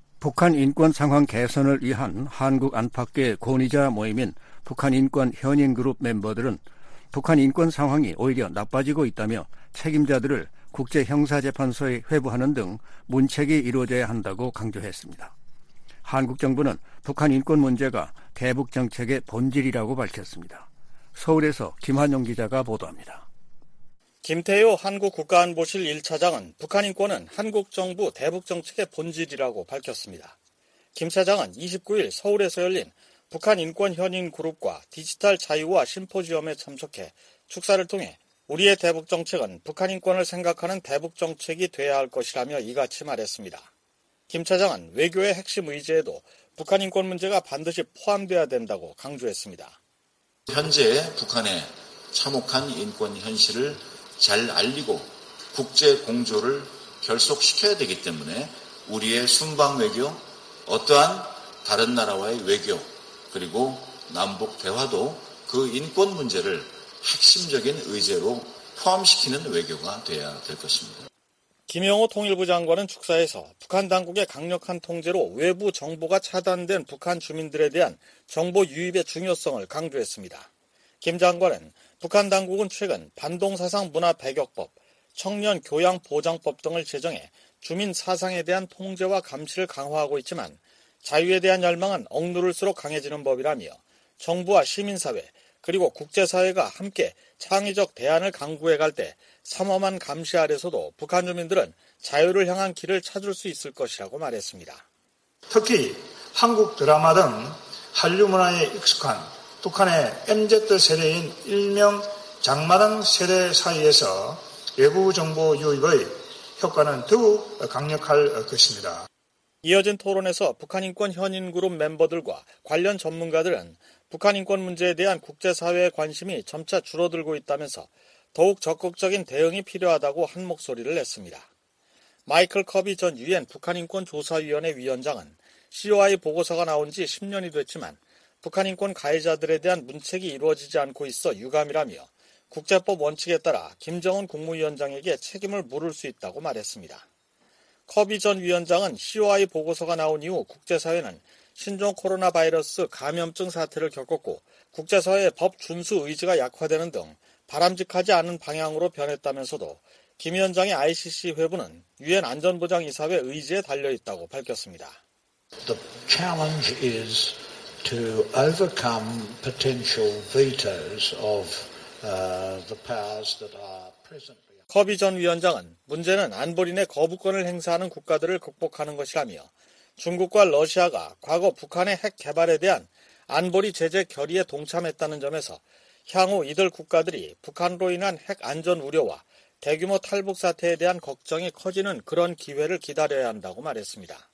북한 인권 상황 개선을 위한 한국 안팎의 권위자 모임인 북한 인권 현인 그룹 멤버들은 북한 인권 상황이 오히려 나빠지고 있다며 책임자들을 국제형사재판소에 회부하는 등 문책이 이루어져야 한다고 강조했습니다. 한국 정부는 북한 인권 문제가 대북 정책의 본질이라고 밝혔습니다. 서울에서 김한용 기자가 보도합니다. 김태효 한국국가안보실 일 차장은 북한 인권은 한국 정부 대북 정책의 본질이라고 밝혔습니다. 김 차장은 이십구일 서울에서 열린 북한 인권 현인 그룹과 디지털 자유화 심포지엄에 참석해 축사를 통해 우리의 대북 정책은 북한 인권을 생각하는 대북 정책이 돼야 할 것이라며 이같이 말했습니다. 김 차장은 외교의 핵심 의제에도 북한 인권 문제가 반드시 포함돼야 된다고 강조했습니다. 현재 북한의 참혹한 인권 현실을 잘 알리고 국제 공조를 결속시켜야 되기 때문에 우리의 순방 외교, 어떠한 다른 나라와의 외교, 그리고 남북 대화도 그 인권 문제를 핵심적인 의제로 포함시키는 외교가 돼야 될 것입니다. 김영호 통일부 장관은 축사에서 북한 당국의 강력한 통제로 외부 정보가 차단된 북한 주민들에 대한 정보 유입의 중요성을 강조했습니다. 김 장관은 북한 당국은 최근 반동사상 문화 배격법, 청년 교양 보장법 등을 제정해 주민 사상에 대한 통제와 감시를 강화하고 있지만 자유에 대한 열망은 억누를수록 강해지는 법이라며 정부와 시민사회 그리고 국제사회가 함께 창의적 대안을 강구해 갈 때 삼엄한 감시 아래서도 북한 주민들은 자유를 향한 길을 찾을 수 있을 것이라고 말했습니다. 특히 한국 드라마 등 한류 문화에 익숙한 북한의 엠지 세대인 일명 장마당 세대 사이에서 외부 정보 유입의 효과는 더욱 강력할 것입니다. 이어진 토론에서 북한인권 현인그룹 멤버들과 관련 전문가들은 북한 인권 문제에 대한 국제사회의 관심이 점차 줄어들고 있다면서 더욱 적극적인 대응이 필요하다고 한 목소리를 냈습니다. 마이클 커비 전 유엔 북한인권조사위원회 위원장은 씨오아이 보고서가 나온 지 십 년이 됐지만 북한인권 가해자들에 대한 문책이 이루어지지 않고 있어 유감이라며 국제법 원칙에 따라 김정은 국무위원장에게 책임을 물을 수 있다고 말했습니다. 커비 전 위원장은 씨오아이 보고서가 나온 이후 국제사회는 신종 코로나 바이러스 감염증 사태를 겪었고 국제사회의 법 준수 의지가 약화되는 등 바람직하지 않은 방향으로 변했다면서도 김 위원장의 아이씨씨 회부는 유엔 안전보장이사회 의지에 달려있다고 밝혔습니다. The challenge is to overcome potential vetoes of uh, the powers that are presently. 커비 전 위원장은 문제는 안보린의 거부권을 행사하는 국가들을 극복하는 것이라며 중국과 러시아가 과거 북한의 핵 개발에 대한 안보리 제재 결의에 동참했다는 점에서 향후 이들 국가들이 북한으로 인한 핵 안전 우려와 대규모 탈북 사태에 대한 걱정이 커지는 그런 기회를 기다려야 한다고 말했습니다.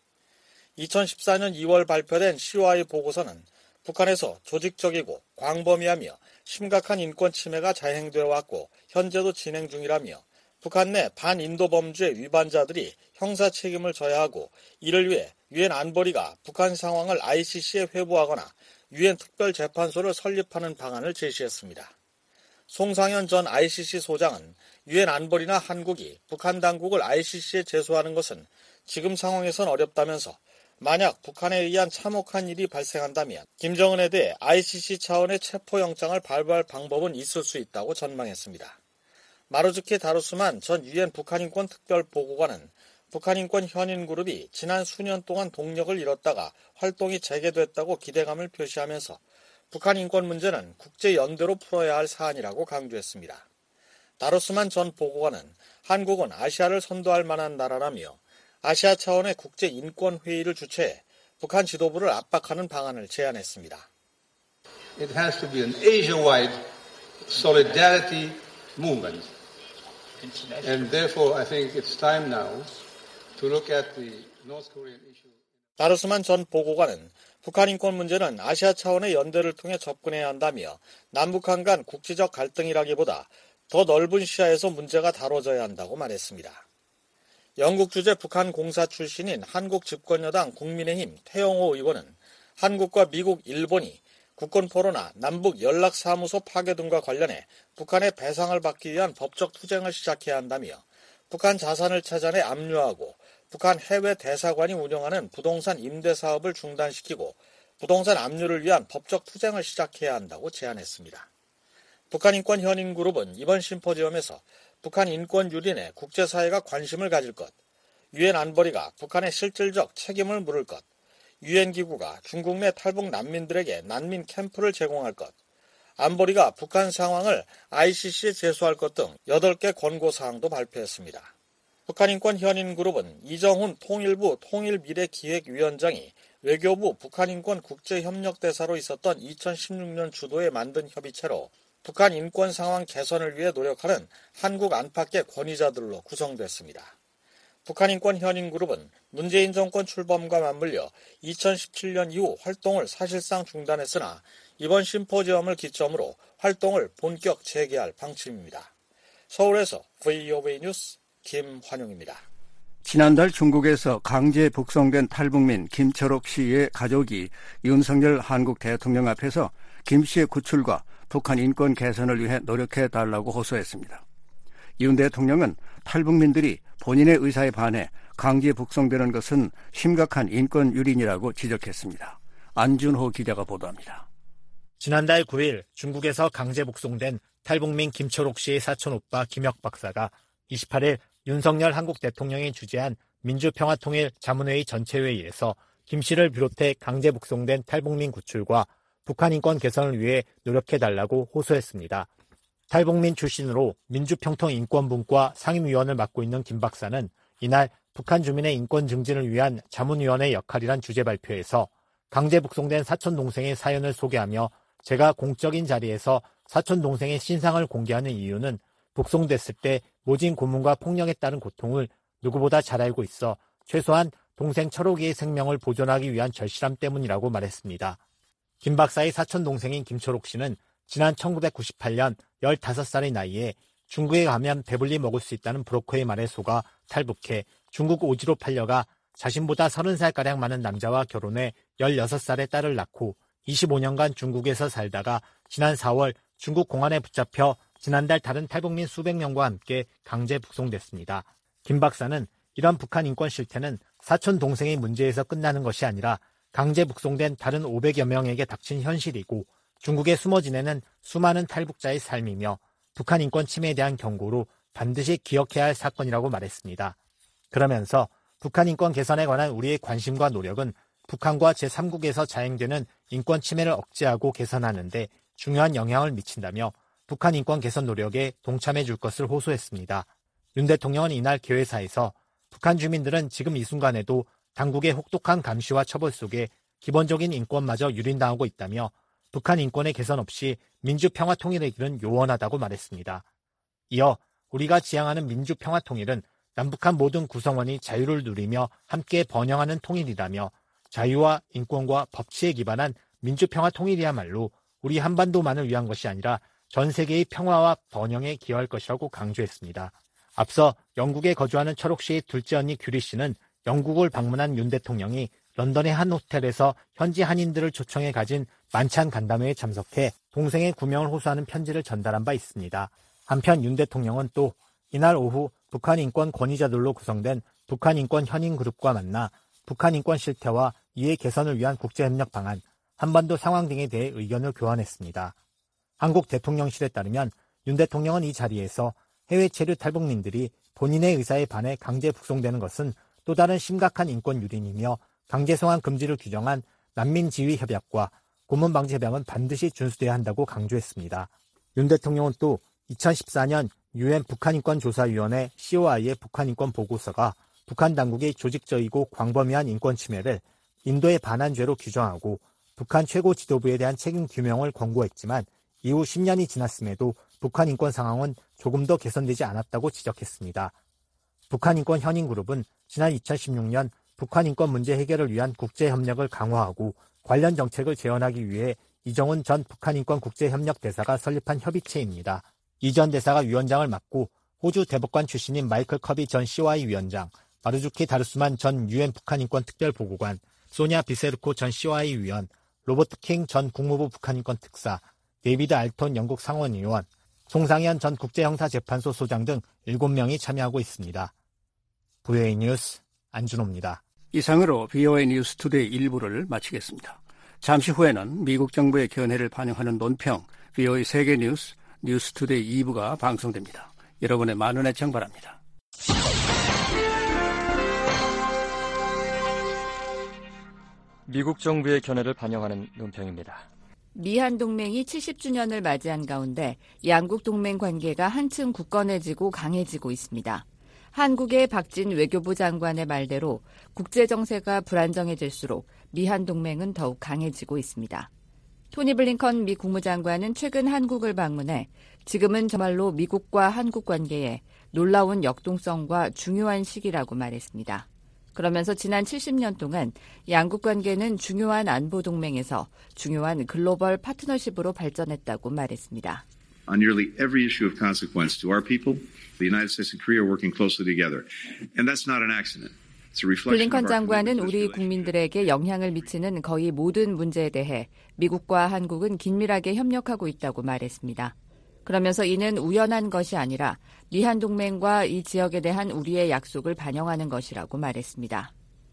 이천십사 년 이월 발표된 씨오아이 보고서는 북한에서 조직적이고 광범위하며 심각한 인권 침해가 자행되어 왔고 현재도 진행 중이라며 북한 내 반인도 범죄 위반자들이 형사 책임을 져야 하고 이를 위해 유엔 안보리가 북한 상황을 아이씨씨에 회부하거나 유엔 특별재판소를 설립하는 방안을 제시했습니다. 송상현 전 아이씨씨 소장은 유엔 안보리나 한국이 북한 당국을 아이씨씨에 제소하는 것은 지금 상황에선 어렵다면서 만약 북한에 의한 참혹한 일이 발생한다면 김정은에 대해 아이씨씨 차원의 체포영장을 발부할 방법은 있을 수 있다고 전망했습니다. 마루즈키 다루스만 전 유엔 북한인권 특별보고관은 북한인권 현인그룹이 지난 수년 동안 동력을 잃었다가 활동이 재개됐다고 기대감을 표시하면서 북한 인권 문제는 국제연대로 풀어야 할 사안이라고 강조했습니다. 다루스만 전 보고관은 한국은 아시아를 선도할 만한 나라라며 아시아 차원의 국제인권회의를 주최해 북한 지도부를 압박하는 방안을 제안했습니다. It has to be an Asia-wide solidarity movement. And therefore I think it's time now to look at the North Korean issue. 다루스만 전 보고관은 북한 인권 문제는 아시아 차원의 연대를 통해 접근해야 한다며 남북한 간 국제적 갈등이라기보다 더 넓은 시야에서 문제가 다뤄져야 한다고 말했습니다. 영국 주재 북한 공사 출신인 한국 집권여당 국민의힘 태영호 의원은 한국과 미국, 일본이 국권 포로나 남북 연락사무소 파괴 등과 관련해 북한의 배상을 받기 위한 법적 투쟁을 시작해야 한다며 북한 자산을 찾아내 압류하고 북한 해외 대사관이 운영하는 부동산 임대 사업을 중단시키고 부동산 압류를 위한 법적 투쟁을 시작해야 한다고 제안했습니다. 북한 인권 현인그룹은 이번 심포지엄에서 북한 인권 유린에 국제사회가 관심을 가질 것, 유엔 안보리가 북한의 실질적 책임을 물을 것, 유엔 기구가 중국 내 탈북 난민들에게 난민 캠프를 제공할 것, 안보리가 북한 상황을 아이씨씨에 제소할 것 등 여덟 개 권고사항도 발표했습니다. 북한인권현인그룹은 이정훈 통일부 통일미래기획위원장이 외교부 북한인권 국제협력대사로 있었던 이천십육 년 주도에 만든 협의체로 북한 인권 상황 개선을 위해 노력하는 한국 안팎의 권위자들로 구성됐습니다. 북한인권현인그룹은 문재인 정권 출범과 맞물려 이천십칠 년 이후 활동을 사실상 중단했으나 이번 심포지엄을 기점으로 활동을 본격 재개할 방침입니다. 서울에서 브이오에이 뉴스 김환용입니다. 지난달 중국에서 강제 북송된 탈북민 김철옥 씨의 가족이 윤석열 한국 대통령 앞에서 김 씨의 구출과 북한 인권 개선을 위해 노력해달라고 호소했습니다. 윤 대통령은 탈북민들이 본인의 의사에 반해 강제 북송되는 것은 심각한 인권 유린이라고 지적했습니다. 안준호 기자가 보도합니다. 지난달 구 일 중국에서 강제 북송된 탈북민 김철옥 씨의 사촌 오빠 김혁 박사가 이십팔 일 윤석열 한국 대통령이 주재한 민주평화통일 자문회의 전체회의에서 김 씨를 비롯해 강제 북송된 탈북민 구출과 북한 인권 개선을 위해 노력해달라고 호소했습니다. 탈북민 출신으로 민주평통인권분과 상임위원을 맡고 있는 김 박사는 이날 북한 주민의 인권 증진을 위한 자문위원회 역할이란 주제 발표에서 강제 북송된 사촌 동생의 사연을 소개하며 제가 공적인 자리에서 사촌 동생의 신상을 공개하는 이유는 북송됐을 때 모진 고문과 폭력에 따른 고통을 누구보다 잘 알고 있어 최소한 동생 철옥이의 생명을 보존하기 위한 절실함 때문이라고 말했습니다. 김 박사의 사촌 동생인 김철옥 씨는 지난 천구백구십팔 년 열다섯 살의 나이에 중국에 가면 배불리 먹을 수 있다는 브로커의 말에 속아 탈북해 중국 오지로 팔려가 자신보다 서른 살가량 많은 남자와 결혼해 열여섯 살의 딸을 낳고 이십오 년간 중국에서 살다가 지난 사월 중국 공안에 붙잡혀 지난달 다른 탈북민 수백 명과 함께 강제 북송됐습니다. 김 박사는 이런 북한 인권 실태는 사촌 동생의 문제에서 끝나는 것이 아니라 강제 북송된 다른 오백여 명에게 닥친 현실이고 중국에 숨어 지내는 수많은 탈북자의 삶이며 북한 인권 침해에 대한 경고로 반드시 기억해야 할 사건이라고 말했습니다. 그러면서 북한 인권 개선에 관한 우리의 관심과 노력은 북한과 제삼국에서 자행되는 인권 침해를 억제하고 개선하는 데 중요한 영향을 미친다며 북한 인권 개선 노력에 동참해 줄 것을 호소했습니다. 윤 대통령은 이날 개회사에서 북한 주민들은 지금 이 순간에도 당국의 혹독한 감시와 처벌 속에 기본적인 인권마저 유린당하고 있다며 북한 인권의 개선 없이 민주평화통일의 길은 요원하다고 말했습니다. 이어 우리가 지향하는 민주평화통일은 남북한 모든 구성원이 자유를 누리며 함께 번영하는 통일이라며 자유와 인권과 법치에 기반한 민주평화통일이야말로 우리 한반도만을 위한 것이 아니라 전 세계의 평화와 번영에 기여할 것이라고 강조했습니다. 앞서 영국에 거주하는 철옥 씨의 둘째 언니 규리 씨는 영국을 방문한 윤 대통령이 런던의 한 호텔에서 현지 한인들을 초청해 가진 만찬 간담회에 참석해 동생의 구명을 호소하는 편지를 전달한 바 있습니다. 한편 윤 대통령은 또 이날 오후 북한 인권 권위자들로 구성된 북한 인권 현인 그룹과 만나 북한 인권 실태와 이해 개선을 위한 국제협력 방안, 한반도 상황 등에 대해 의견을 교환했습니다. 한국 대통령실에 따르면 윤 대통령은 이 자리에서 해외 체류 탈북민들이 본인의 의사에 반해 강제 북송되는 것은 또 다른 심각한 인권 유린이며 강제 송환 금지를 규정한 난민지휘협약과 고문방지협약은 반드시 준수돼야 한다고 강조했습니다. 윤 대통령은 또 이천십사 년 유엔 북한인권조사위원회 씨오아이의 북한인권 보고서가 북한 당국의 조직적이고 광범위한 인권 침해를 인도에 반한 죄로 규정하고 북한 최고 지도부에 대한 책임 규명을 권고했지만 이후 십 년이 지났음에도 북한 인권 상황은 조금 더 개선되지 않았다고 지적했습니다. 북한 인권 현인그룹은 지난 이천십육 년 북한 인권 문제 해결을 위한 국제협력을 강화하고 관련 정책을 재현하기 위해 이정훈 전 북한 인권 국제협력 대사가 설립한 협의체입니다. 이 전 대사가 위원장을 맡고 호주 대법관 출신인 마이클 커비 전 씨오아이 위원장, 마르주키 다르수만 전 유엔 북한인권 특별보고관, 소냐 비세르코 전 씨오아이 위원, 로버트 킹 전 국무부 북한인권 특사, 데이비드 알톤 영국 상원의원, 송상현 전 국제형사재판소 소장 등 일곱 명이 참여하고 있습니다. 브이오에이 뉴스 안준호입니다. 이상으로 브이오에이 뉴스 투데이 일 부를 마치겠습니다. 잠시 후에는 미국 정부의 견해를 반영하는 논평 브이오에이 세계뉴스 뉴스 투데이 이 부가 방송됩니다. 여러분의 많은 애청 바랍니다. 미국 정부의 견해를 반영하는 논평입니다. 미한 동맹이 칠십 주년을 맞이한 가운데 양국 동맹 관계가 한층 굳건해지고 강해지고 있습니다. 한국의 박진 외교부 장관의 말대로 국제 정세가 불안정해질수록 미한 동맹은 더욱 강해지고 있습니다. 토니 블링컨 미 국무장관은 최근 한국을 방문해 지금은 정말로 미국과 한국 관계에 놀라운 역동성과 중요한 시기라고 말했습니다. 그러면서 지난 칠십 년 동안 양국 관계는 중요한 안보 동맹에서 중요한 글로벌 파트너십으로 발전했다고 말했습니다. On nearly every issue of consequence to our people, the United States and Korea are working closely together. And that's not an accident. 블링컨 장관은 우리 국민들에게 영향을 미치는 거의 모든 문제에 대해 미국과 한국은 긴밀하게 협력하고 있다고 말했습니다. 그러면서 이는 우연한 것이 아니라 미한 동맹과 이 지역에 대한 우리의 약속을 반영하는 것이라고 말했습니다.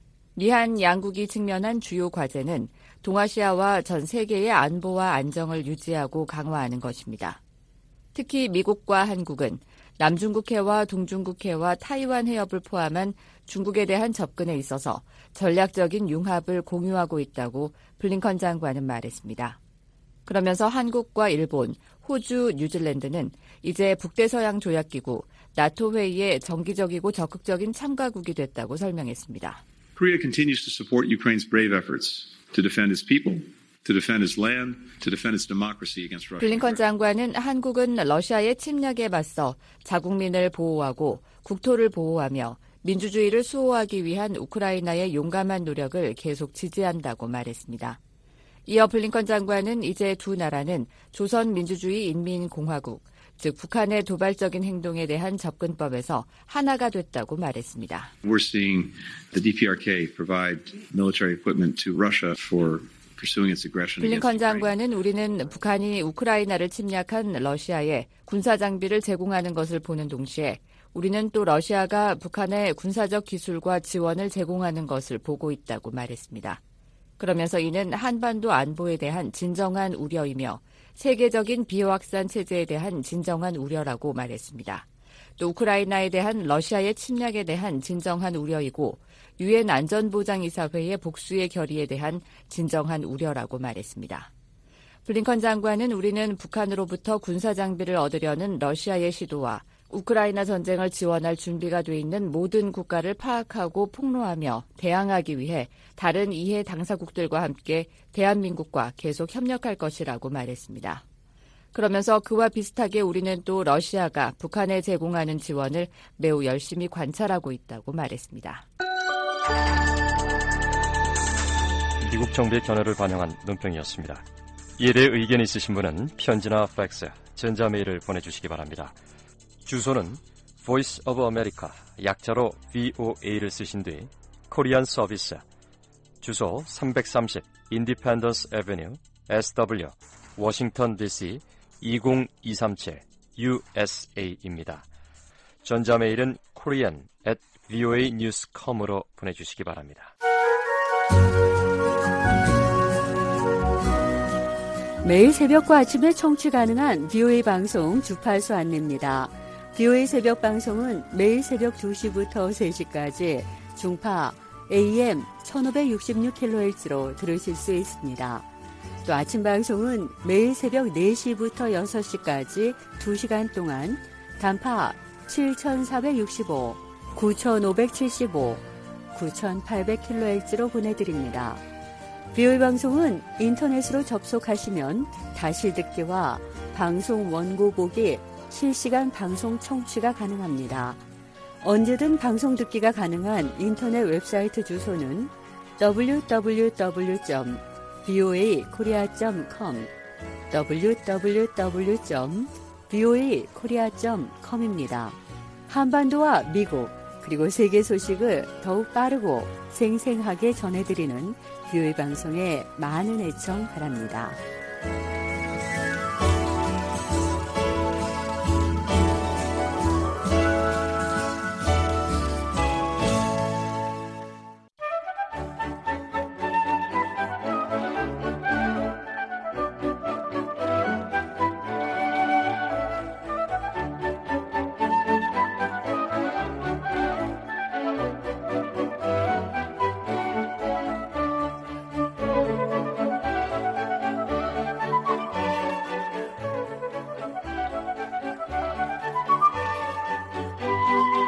미한 양국이 직면한 주요 과제는 동아시아와 전 세계의 안보와 안정을 유지하고 강화하는 것입니다. 특히 미국과 한국은 남중국해와 동중국해와 타이완 해협을 포함한 중국에 대한 접근에 있어서 전략적인 융합을 공유하고 있다고 블링컨 장관은 말했습니다. 그러면서 한국과 일본, 호주, 뉴질랜드는 이제 북대서양 조약기구 나토 회의에 정기적이고 적극적인 참가국이 됐다고 설명했습니다. Korea continues to support Ukraine's brave efforts to defend its people, to defend its land, to defend its democracy against Russia. 블링컨 장관은 한국은 러시아의 침략에 맞서 자국민을 보호하고 국토를 보호하며 민주주의를 수호하기 위한 우크라이나의 용감한 노력을 계속 지지한다고 말했습니다. 이어 블링컨 장관은 이제 두 나라는 조선민주주의인민공화국, 즉 북한의 도발적인 행동에 대한 접근법에서 하나가 됐다고 말했습니다. We're seeing the D P R K provide military equipment to Russia for pursuing its aggression against 블링컨 Ukraine. 장관은 우리는 북한이 우크라이나를 침략한 러시아에 군사 장비를 제공하는 것을 보는 동시에 우리는 또 러시아가 북한의 군사적 기술과 지원을 제공하는 것을 보고 있다고 말했습니다. 그러면서 이는 한반도 안보에 대한 진정한 우려이며 세계적인 비확산 체제에 대한 진정한 우려라고 말했습니다. 또 우크라이나에 대한 러시아의 침략에 대한 진정한 우려이고 유엔 안전보장이사회의 복수의 결의에 대한 진정한 우려라고 말했습니다. 블링컨 장관은 우리는 북한으로부터 군사 장비를 얻으려는 러시아의 시도와 우크라이나 전쟁을 지원할 준비가 돼 있는 모든 국가를 파악하고 폭로하며 대항하기 위해 다른 이해 당사국들과 함께 대한민국과 계속 협력할 것이라고 말했습니다. 그러면서 그와 비슷하게 우리는 또 러시아가 북한에 제공하는 지원을 매우 열심히 관찰하고 있다고 말했습니다. 미국 정부의 견해를 반영한 논평이었습니다. 이에 대해 의견이 있으신 분은 편지나 팩스, 전자메일을 보내주시기 바랍니다. 주소는 Voice of America, 약자로 브이오에이를 쓰신 뒤 코리안 서비스, 주소 삼백삼십 Independence Avenue, 에스 더블유, 워싱턴 디씨 이공이삼칠 유에스에이입니다. 전자메일은 korean at voa news dot com으로 보내주시기 바랍니다. 매일 새벽과 아침에 청취 가능한 브이오에이 방송 주파수 안내입니다. 브이오에이 새벽 방송은 매일 새벽 두 시부터 세 시까지 중파 에이엠 천오백육십육 킬로헤르츠로 들으실 수 있습니다. 또 아침 방송은 매일 새벽 네 시부터 여섯 시까지 두 시간 동안 단파 칠천사백육십오, 구천오백칠십오, 구천팔백 킬로헤르츠로 보내드립니다. 브이오에이 방송은 인터넷으로 접속하시면 다시 듣기와 방송 원고 보기, 실시간 방송 청취가 가능합니다. 언제든 방송 듣기가 가능한 인터넷 웹사이트 주소는 더블유 더블유 더블유 점 브이오에이 코리아 점 컴, 더블유 더블유 더블유 점 브이오에이 코리아 점 컴입니다. 한반도와 미국 그리고 세계 소식을 더욱 빠르고 생생하게 전해드리는 브이오에이 방송에 많은 애청 바랍니다.